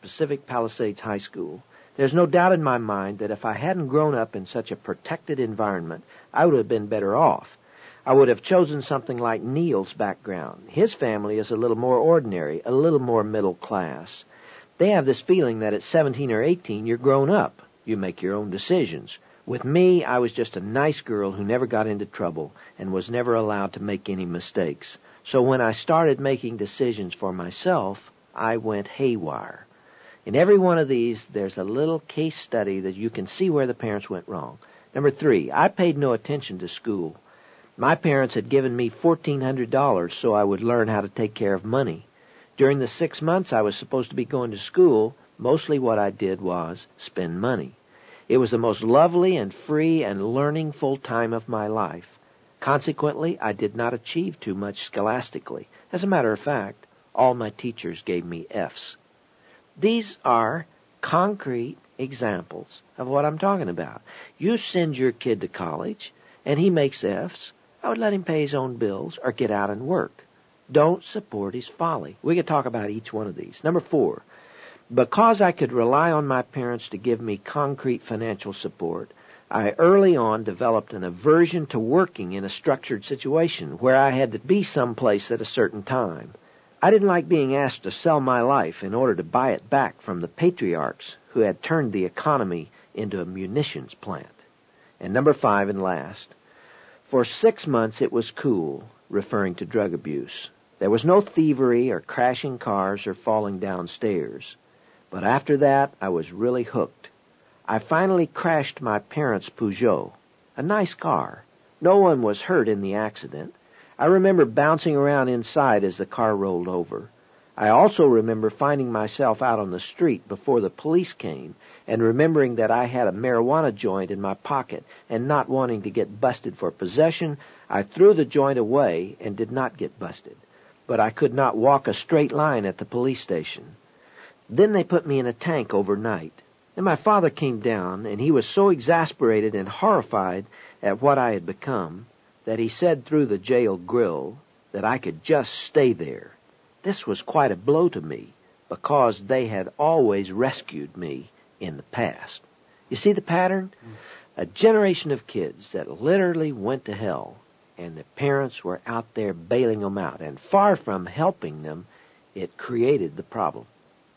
Pacific Palisades High School. There's no doubt in my mind that if I hadn't grown up in such a protected environment, I would have been better off. I would have chosen something like Neil's background. His family is a little more ordinary, a little more middle class. They have this feeling that at 17 or 18 you're grown up. You make your own decisions. With me, I was just a nice girl who never got into trouble and was never allowed to make any mistakes. So when I started making decisions for myself, I went haywire. In every one of these, there's a little case study that you can see where the parents went wrong. Number 3, I paid no attention to school. My parents had given me $1,400 so I would learn how to take care of money. During the 6 months I was supposed to be going to school, mostly what I did was spend money. It was the most lovely and free and learning full time of my life. Consequently, I did not achieve too much scholastically. As a matter of fact, all my teachers gave me F's. These are concrete examples of what I'm talking about. You send your kid to college, and he makes F's. I would let him pay his own bills or get out and work. Don't support his folly. We could talk about each one of these. Number 4, because I could rely on my parents to give me concrete financial support, I early on developed an aversion to working in a structured situation where I had to be someplace at a certain time. I didn't like being asked to sell my life in order to buy it back from the patriarchs who had turned the economy into a munitions plant. And number 5 and last, for 6 months it was cool, referring to drug abuse. There was no thievery or crashing cars or falling down stairs. But after that, I was really hooked. I finally crashed my parents' Peugeot, a nice car. No one was hurt in the accident. I remember bouncing around inside as the car rolled over. I also remember finding myself out on the street before the police came and remembering that I had a marijuana joint in my pocket and not wanting to get busted for possession, I threw the joint away and did not get busted. But I could not walk a straight line at the police station. Then they put me in a tank overnight. And my father came down, and he was so exasperated and horrified at what I had become that he said through the jail grill that I could just stay there. This was quite a blow to me, because they had always rescued me in the past. You see the pattern? A generation of kids that literally went to hell, and the parents were out there bailing them out, and far from helping them, it created the problem.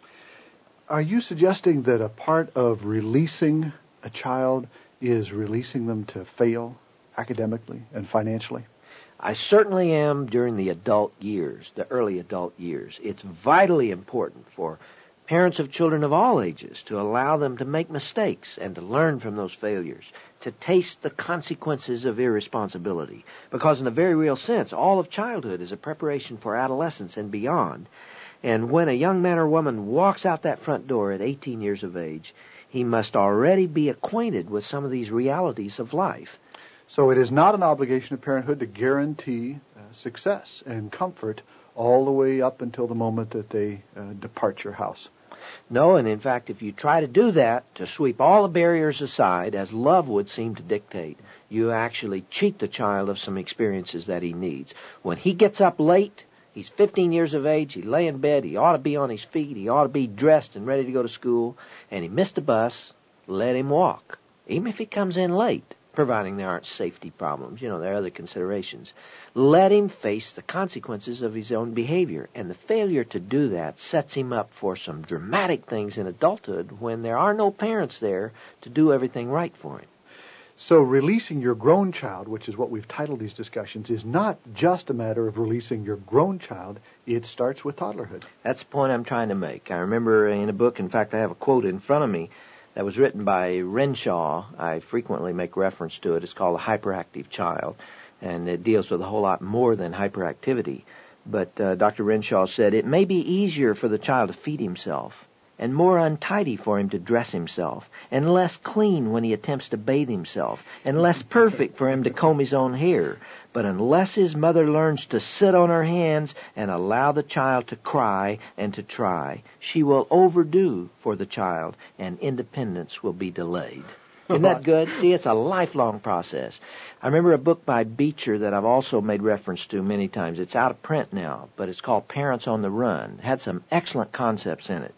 Are you suggesting that a part of releasing a child is releasing them to fail academically and financially? I certainly am during the adult years, the early adult years. It's vitally important for parents of children of all ages to allow them to make mistakes and to learn from those failures, to taste the consequences of irresponsibility. Because in a very real sense, all of childhood is a preparation for adolescence and beyond. And when a young man or woman walks out that front door at 18 years of age, he must already be acquainted with some of these realities of life. So it is not an obligation of parenthood to guarantee success and comfort all the way up until the moment that they depart your house. No, and in fact, if you try to do that, to sweep all the barriers aside, as love would seem to dictate, you actually cheat the child of some experiences that he needs. When he gets up late, he's 15 years of age, he lay in bed, he ought to be on his feet, he ought to be dressed and ready to go to school, and he missed a bus, let him walk. Even if he comes in late, providing there aren't safety problems, there are other considerations. Let him face the consequences of his own behavior, and the failure to do that sets him up for some dramatic things in adulthood when there are no parents there to do everything right for him. So releasing your grown child, which is what we've titled these discussions, is not just a matter of releasing your grown child. It starts with toddlerhood. That's the point I'm trying to make. I remember in a book, in fact, I have a quote in front of me that was written by Renshaw. I frequently make reference to it. It's called The Hyperactive Child, and it deals with a whole lot more than hyperactivity. But Dr. Renshaw said, it may be easier for the child to feed himself, and more untidy for him to dress himself, and less clean when he attempts to bathe himself, and less perfect for him to comb his own hair. But unless his mother learns to sit on her hands and allow the child to cry and to try, she will overdo for the child, and independence will be delayed. Isn't that good? See, it's a lifelong process. I remember a book by Beecher that I've also made reference to many times. It's out of print now, but it's called Parents on the Run. It had some excellent concepts in it.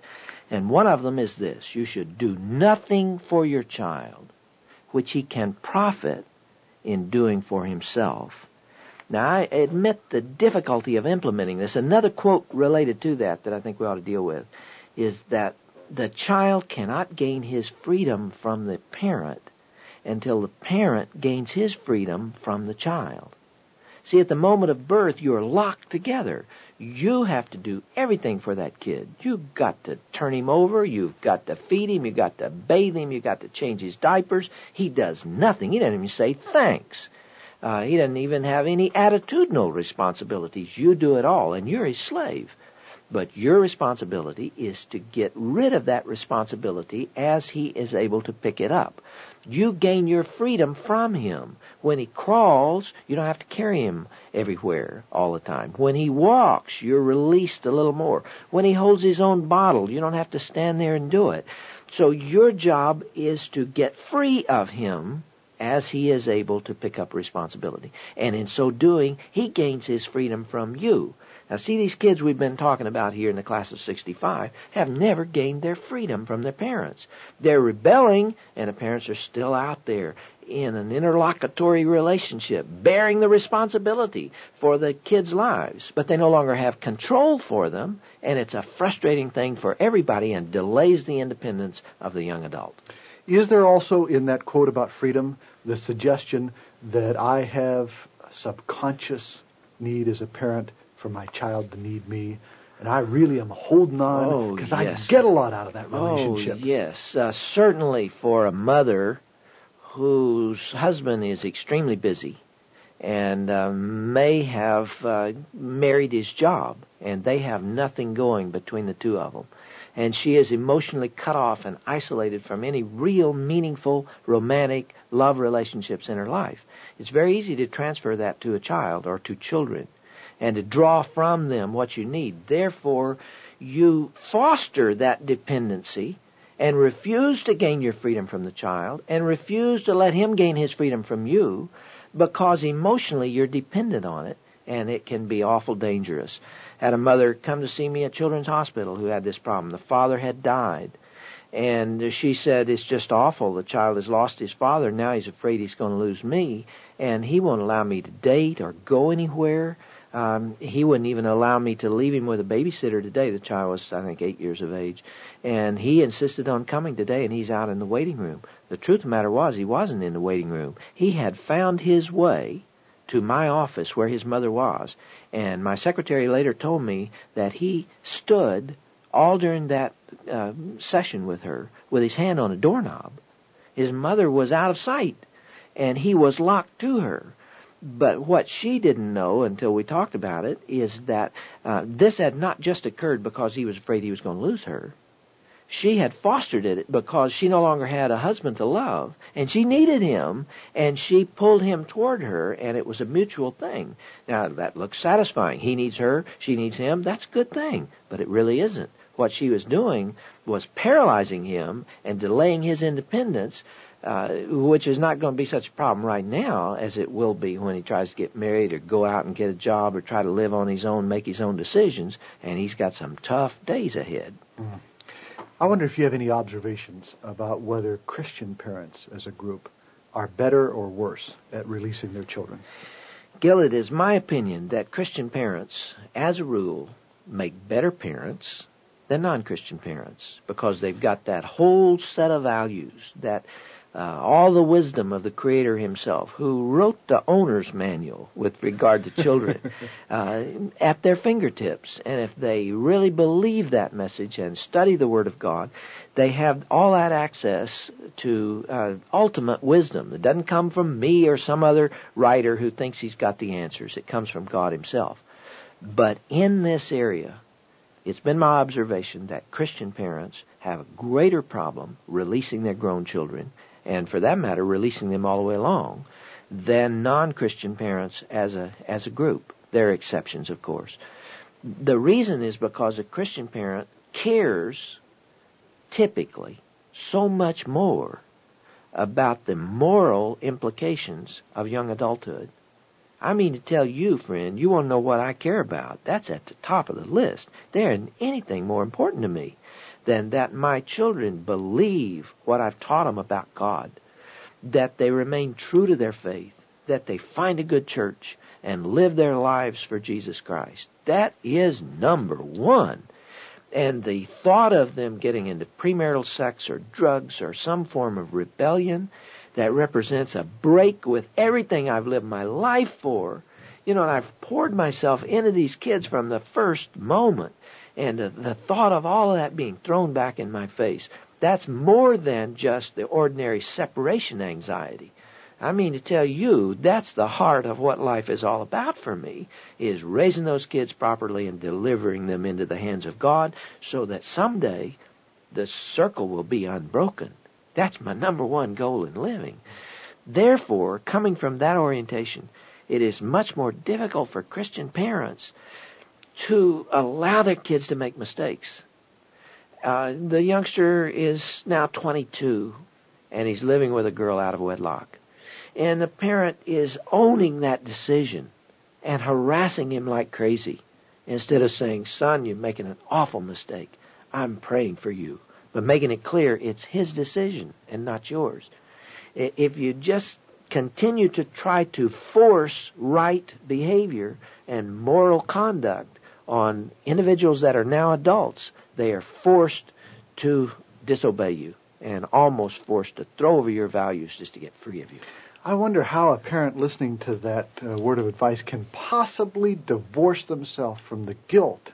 And one of them is this: you should do nothing for your child which he can profit in doing for himself. Now, I admit the difficulty of implementing this. Another quote related to that I think we ought to deal with is that the child cannot gain his freedom from the parent until the parent gains his freedom from the child. See, at the moment of birth, you're locked together. You have to do everything for that kid. You've got to turn him over. You've got to feed him. You've got to bathe him. You've got to change his diapers. He does nothing. He doesn't even say thanks. He doesn't even have any attitudinal responsibilities. You do it all, and you're his slave. But your responsibility is to get rid of that responsibility as he is able to pick it up. You gain your freedom from him. When he crawls, you don't have to carry him everywhere all the time. When he walks, you're released a little more. When he holds his own bottle, you don't have to stand there and do it. So your job is to get free of him as he is able to pick up responsibility. And in so doing, he gains his freedom from you. Now, see, these kids we've been talking about here in the class of 65 have never gained their freedom from their parents. They're rebelling, and the parents are still out there in an interlocutory relationship, bearing the responsibility for the kids' lives. But they no longer have control for them, and it's a frustrating thing for everybody and delays the independence of the young adult. Is there also in that quote about freedom the suggestion that I have a subconscious need as a parent for my child to need me, and I really am holding on because I get a lot out of that relationship? Oh, yes. Certainly for a mother whose husband is extremely busy and may have married his job, and they have nothing going between the two of them. And she is emotionally cut off and isolated from any real, meaningful, romantic love relationships in her life. It's very easy to transfer that to a child or to children and to draw from them what you need. Therefore, you foster that dependency and refuse to gain your freedom from the child and refuse to let him gain his freedom from you because emotionally you're dependent on it, and it can be awful dangerous. Had a mother come to see me at Children's Hospital who had this problem. The father had died, and she said, it's just awful. The child has lost his father. Now he's afraid he's going to lose me, and he won't allow me to date or go anywhere. He wouldn't even allow me to leave him with a babysitter today. The child was, I think, 8 years of age. And he insisted on coming today, and he's out in the waiting room. The truth of the matter was, he wasn't in the waiting room. He had found his way to my office where his mother was. And my secretary later told me that he stood all during that session with her with his hand on a doorknob. His mother was out of sight, and he was locked to her. But what she didn't know until we talked about it is that this had not just occurred because he was afraid he was going to lose her. She had fostered it because she no longer had a husband to love, and she needed him, and she pulled him toward her, and it was a mutual thing. Now, that looks satisfying. He needs her, she needs him. That's a good thing, but it really isn't. What she was doing was paralyzing him and delaying his independence, which is not going to be such a problem right now as it will be when he tries to get married or go out and get a job or try to live on his own, make his own decisions, and he's got some tough days ahead. Mm. I wonder if you have any observations about whether Christian parents as a group are better or worse at releasing their children. Gil, it is my opinion that Christian parents, as a rule, make better parents than non-Christian parents because they've got that whole set of values, that all the wisdom of the Creator himself, who wrote the owner's manual with regard to children, at their fingertips. And if they really believe that message and study the Word of God, they have all that access to ultimate wisdom. It doesn't come from me or some other writer who thinks he's got the answers. It comes from God himself. But in this area, it's been my observation that Christian parents have a greater problem releasing their grown children, and for that matter, releasing them all the way along, than non-Christian parents as a group. There are exceptions, of course. The reason is because a Christian parent cares, typically, so much more about the moral implications of young adulthood. I mean to tell you, friend, you want to know what I care about. That's at the top of the list. There isn't anything more important to me than that my children believe what I've taught them about God, that they remain true to their faith, that they find a good church and live their lives for Jesus Christ. That is number one. And the thought of them getting into premarital sex or drugs or some form of rebellion that represents a break with everything I've lived my life for. And I've poured myself into these kids from the first moment. And the thought of all of that being thrown back in my face, that's more than just the ordinary separation anxiety. I mean to tell you, that's the heart of what life is all about for me, is raising those kids properly and delivering them into the hands of God so that someday the circle will be unbroken. That's my number one goal in living. Therefore, coming from that orientation, it is much more difficult for Christian parents to allow their kids to make mistakes. The youngster is now 22, and he's living with a girl out of wedlock. And the parent is owning that decision and harassing him like crazy instead of saying, son, you're making an awful mistake. I'm praying for you. But making it clear it's his decision and not yours. If you just continue to try to force right behavior and moral conduct on individuals that are now adults, they are forced to disobey you and almost forced to throw over your values just to get free of you. I wonder how a parent listening to that word of advice can possibly divorce themselves from the guilt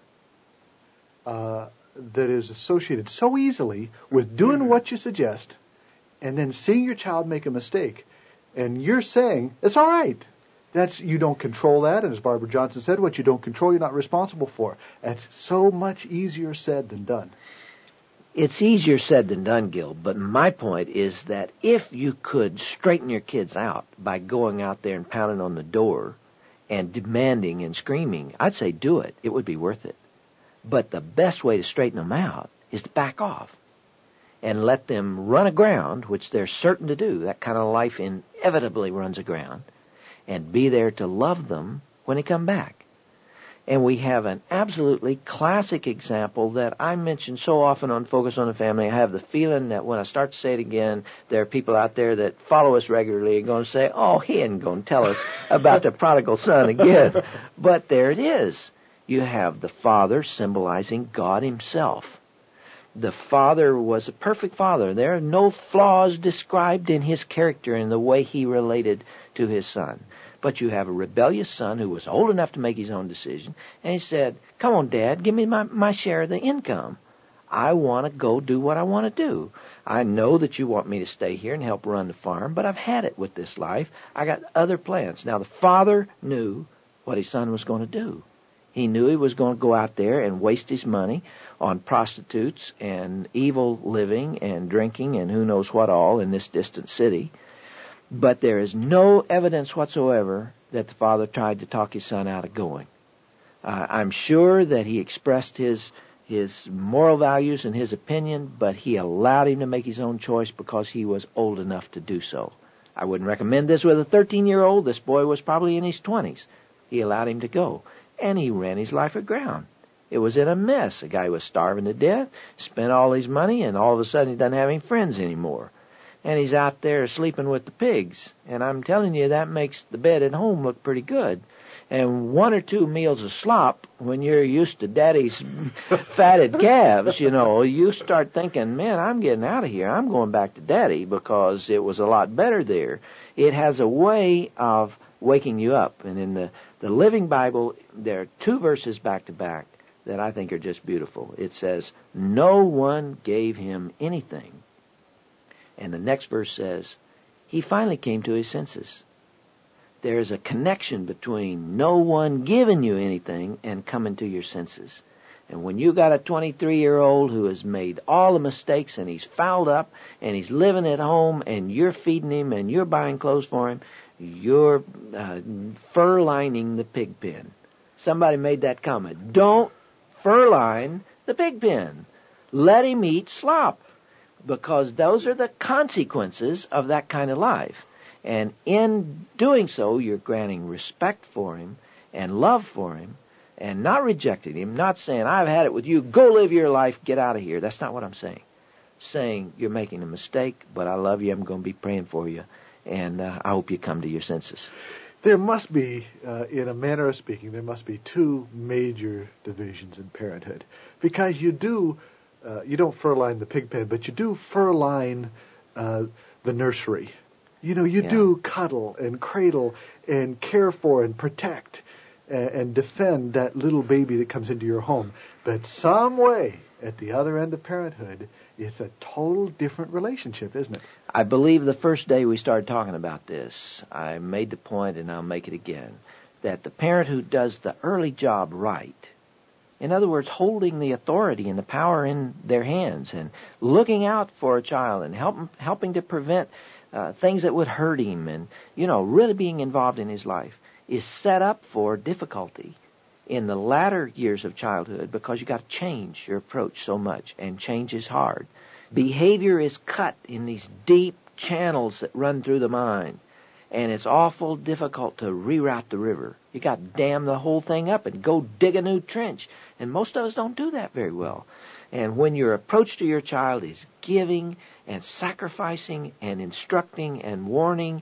that is associated so easily with doing what you suggest and then seeing your child make a mistake. And you're saying, it's all right. You don't control that. And as Barbara Johnson said, what you don't control, you're not responsible for. That's so much easier said than done. It's easier said than done, Gil, but my point is that if you could straighten your kids out by going out there and pounding on the door and demanding and screaming, I'd say do it. It would be worth it. But the best way to straighten them out is to back off and let them run aground, which they're certain to do. That kind of life inevitably runs aground, and be there to love them when they come back. And we have an absolutely classic example that I mention so often on Focus on the Family. I have the feeling that when I start to say it again, there are people out there that follow us regularly and going to say, oh, he ain't going to tell us about the prodigal son again. But there it is. You have the father symbolizing God himself. The father was a perfect father. There are no flaws described in his character and the way he related to his son. But you have a rebellious son who was old enough to make his own decision, and he said, come on, Dad, give me my share of the income. I want to go do what I want to do. I know that you want me to stay here and help run the farm, but I've had it with this life. I got other plans. Now, the father knew what his son was going to do. He knew he was going to go out there and waste his money on prostitutes and evil living and drinking and who knows what all in this distant city. But there is no evidence whatsoever that the father tried to talk his son out of going. I'm sure that he expressed his moral values and his opinion, but he allowed him to make his own choice because he was old enough to do so. I wouldn't recommend this with a 13-year-old. This boy was probably in his 20s. He allowed him to go, and he ran his life aground. It was in a mess. A guy was starving to death, spent all his money, and all of a sudden he doesn't have any friends anymore. And he's out there sleeping with the pigs. And I'm telling you, that makes the bed at home look pretty good. And one or two meals of slop, when you're used to Daddy's fatted calves, you start thinking, man, I'm getting out of here. I'm going back to Daddy because it was a lot better there. It has a way of waking you up. And in the Living Bible, there are two verses back to back that I think are just beautiful. It says, no one gave him anything. And the next verse says, he finally came to his senses. There is a connection between no one giving you anything and coming to your senses. And when you got a 23-year-old who has made all the mistakes and he's fouled up and he's living at home and you're feeding him and you're buying clothes for him, you're fur-lining the pig pen. Somebody made that comment. Don't fur-line the pig pen. Let him eat slop. Because those are the consequences of that kind of life. And in doing so, you're granting respect for him and love for him, And not rejecting him, not saying, I've had it with you, go live your life, get out of here. That's not what I'm saying. Saying, you're making a mistake, but I love you, I'm going to be praying for you, and I hope you come to your senses. There must be, in a manner of speaking, there must be two major divisions in parenthood. Because you don't furline the pig pen, but you do furline the nursery. You do cuddle and cradle and care for and protect and defend that little baby that comes into your home. But some way, at the other end of parenthood, it's a total different relationship, isn't it? I believe the first day we started talking about this, I made the point, and I'll make it again, that the parent who does the early job right, in other words, holding the authority and the power in their hands and looking out for a child and helping to prevent things that would hurt him and, really being involved in his life, is set up for difficulty in the latter years of childhood because you got to change your approach so much, and change is hard. Behavior is cut in these deep channels that run through the mind, and it's awful difficult to reroute the river. You got to dam the whole thing up and go dig a new trench, and most of us don't do that very well. And when your approach to your child is giving and sacrificing and instructing and warning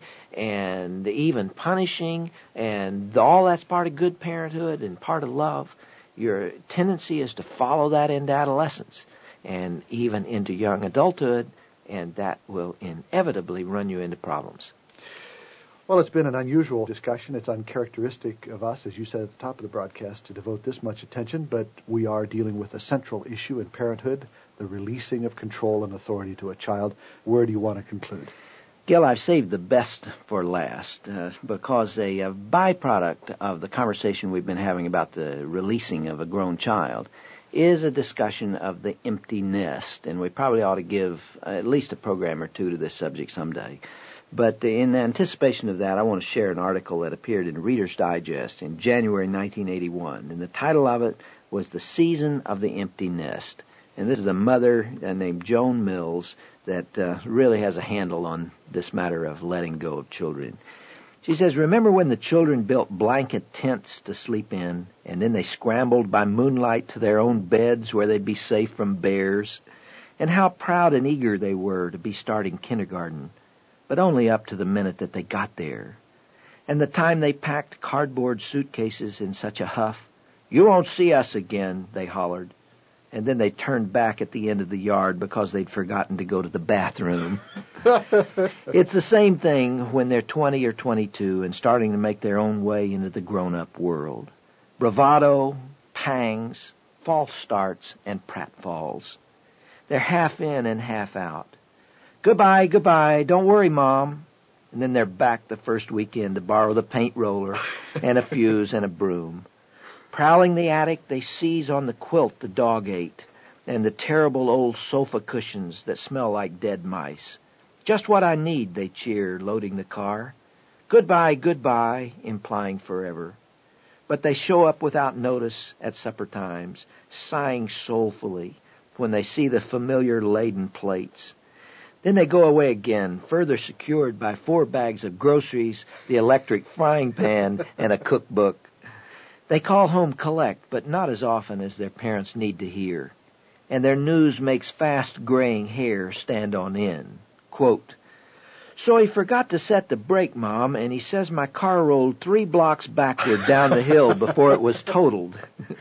and even punishing, and all that's part of good parenthood and part of love, your tendency is to follow that into adolescence and even into young adulthood, and that will inevitably run you into problems. Well, it's been an unusual discussion. It's uncharacteristic of us, as you said at the top of the broadcast, to devote this much attention, but we are dealing with a central issue in parenthood, the releasing of control and authority to a child. Where do you want to conclude? Gil, I've saved the best for last because a byproduct of the conversation we've been having about the releasing of a grown child is a discussion of the empty nest, and we probably ought to give at least a program or two to this subject someday. But in anticipation of that, I want to share an article that appeared in Reader's Digest in January 1981, and the title of it was The Season of the Empty Nest. And this is a mother named Joan Mills that really has a handle on this matter of letting go of children. She says, remember when the children built blanket tents to sleep in, and then they scrambled by moonlight to their own beds where they'd be safe from bears? And how proud and eager they were to be starting kindergarten, but only up to the minute that they got there. And the time they packed cardboard suitcases in such a huff. You won't see us again, they hollered. And then they turned back at the end of the yard because they'd forgotten to go to the bathroom. It's the same thing when they're 20 or 22 and starting to make their own way into the grown-up world. Bravado, pangs, false starts, and pratfalls. They're half in and half out. Goodbye, goodbye, don't worry, Mom. And then they're back the first weekend to borrow the paint roller and a fuse and a broom. Prowling the attic, they seize on the quilt the dog ate and the terrible old sofa cushions that smell like dead mice. Just what I need, they cheer, loading the car. Goodbye, goodbye, implying forever. But they show up without notice at supper times, sighing soulfully when they see the familiar laden plates. Then they go away again, further secured by 4 bags of groceries, the electric frying pan, and a cookbook. They call home collect, but not as often as their parents need to hear. And their news makes fast graying hair stand on end. Quote, so he forgot to set the brake, Mom, and he says my car rolled 3 blocks backward down the hill before it was totaled.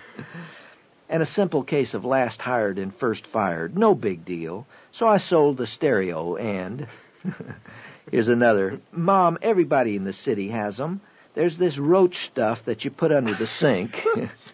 And a simple case of last hired and first fired. No big deal. So I sold the stereo and... Here's another. Mom, everybody in the city has them. There's this roach stuff that you put under the sink.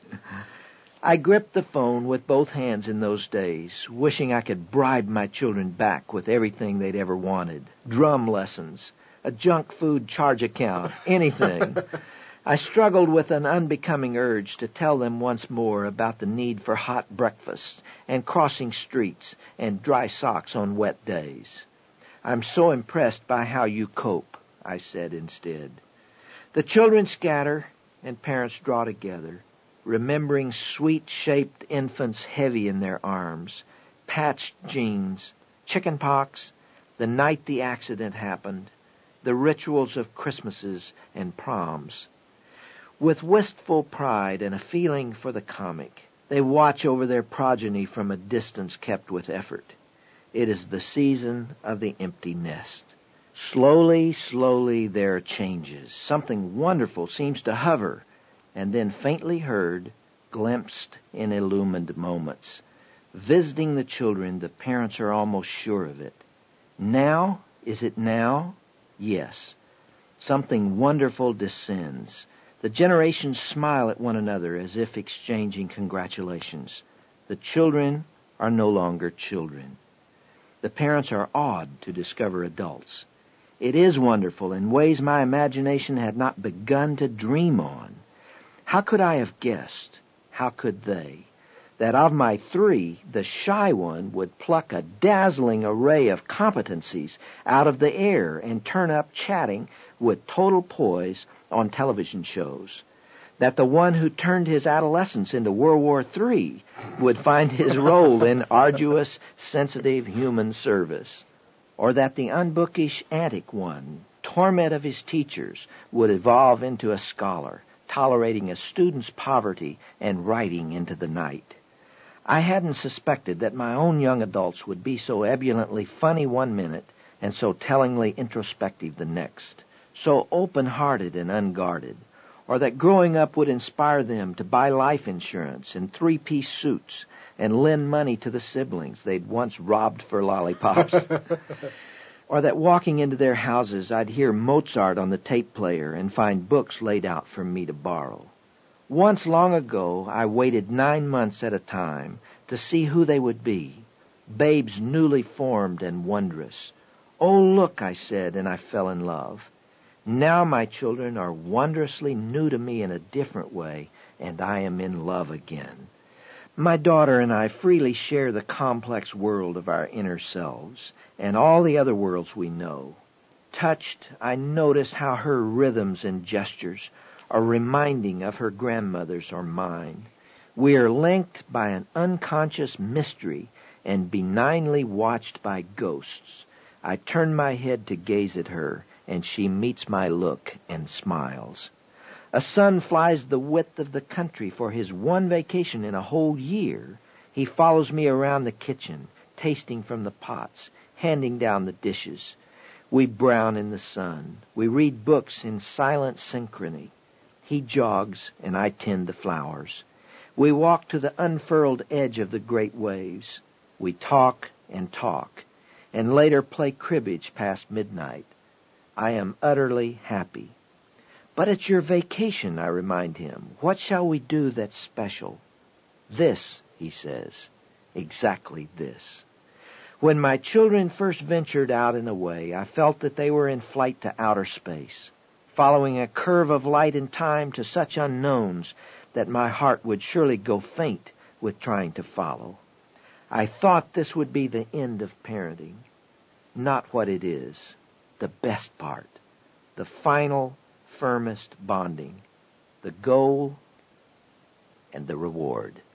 I gripped the phone with both hands in those days, wishing I could bribe my children back with everything they'd ever wanted. Drum lessons, a junk food charge account, anything. I struggled with an unbecoming urge to tell them once more about the need for hot breakfast and crossing streets and dry socks on wet days. I'm so impressed by how you cope, I said instead. The children scatter and parents draw together, remembering sweet-shaped infants heavy in their arms, patched jeans, chicken pox, the night the accident happened, the rituals of Christmases and proms. With wistful pride and a feeling for the comic, they watch over their progeny from a distance kept with effort. It is the season of the empty nest. Slowly, slowly there changes. Something wonderful seems to hover, and then faintly heard, glimpsed in illumined moments. Visiting the children, the parents are almost sure of it. Now? Is it now? Yes. Something wonderful descends. The generations smile at one another as if exchanging congratulations. The children are no longer children. The parents are awed to discover adults. It is wonderful in ways my imagination had not begun to dream on. How could I have guessed? How could they? That of my three, the shy one would pluck a dazzling array of competencies out of the air and turn up chatting with total poise on television shows. That the one who turned his adolescence into World War III would find his role in arduous, sensitive human service. Or that the unbookish antic one, torment of his teachers, would evolve into a scholar, tolerating a student's poverty and writing into the night. I hadn't suspected that my own young adults would be so ebulliently funny one minute and so tellingly introspective the next, so open-hearted and unguarded, or that growing up would inspire them to buy life insurance and three-piece suits and lend money to the siblings they'd once robbed for lollipops. Or that walking into their houses I'd hear Mozart on the tape player and find books laid out for me to borrow. Once long ago I waited 9 months at a time to see who they would be, babes newly formed and wondrous. Oh, look, I said, and I fell in love. Now my children are wondrously new to me in a different way, and I am in love again. My daughter and I freely share the complex world of our inner selves and all the other worlds we know. Touched, I notice how her rhythms and gestures are reminding of her grandmother's or mine. We are linked by an unconscious mystery and benignly watched by ghosts. I turn my head to gaze at her, and she meets my look and smiles. A son flies the width of the country for his one vacation in a whole year. He follows me around the kitchen, tasting from the pots, handing down the dishes. We brown in the sun. We read books in silent synchrony. He jogs, and I tend the flowers. We walk to the unfurled edge of the great waves. We talk, and later play cribbage past midnight. I am utterly happy. But it's your vacation, I remind him. What shall we do that's special? This, he says, exactly this. When my children first ventured out and away, I felt that they were in flight to outer space, following a curve of light and time to such unknowns that my heart would surely go faint with trying to follow. I thought this would be the end of parenting. Not what it is. The best part. The final, firmest bonding. The goal and the reward.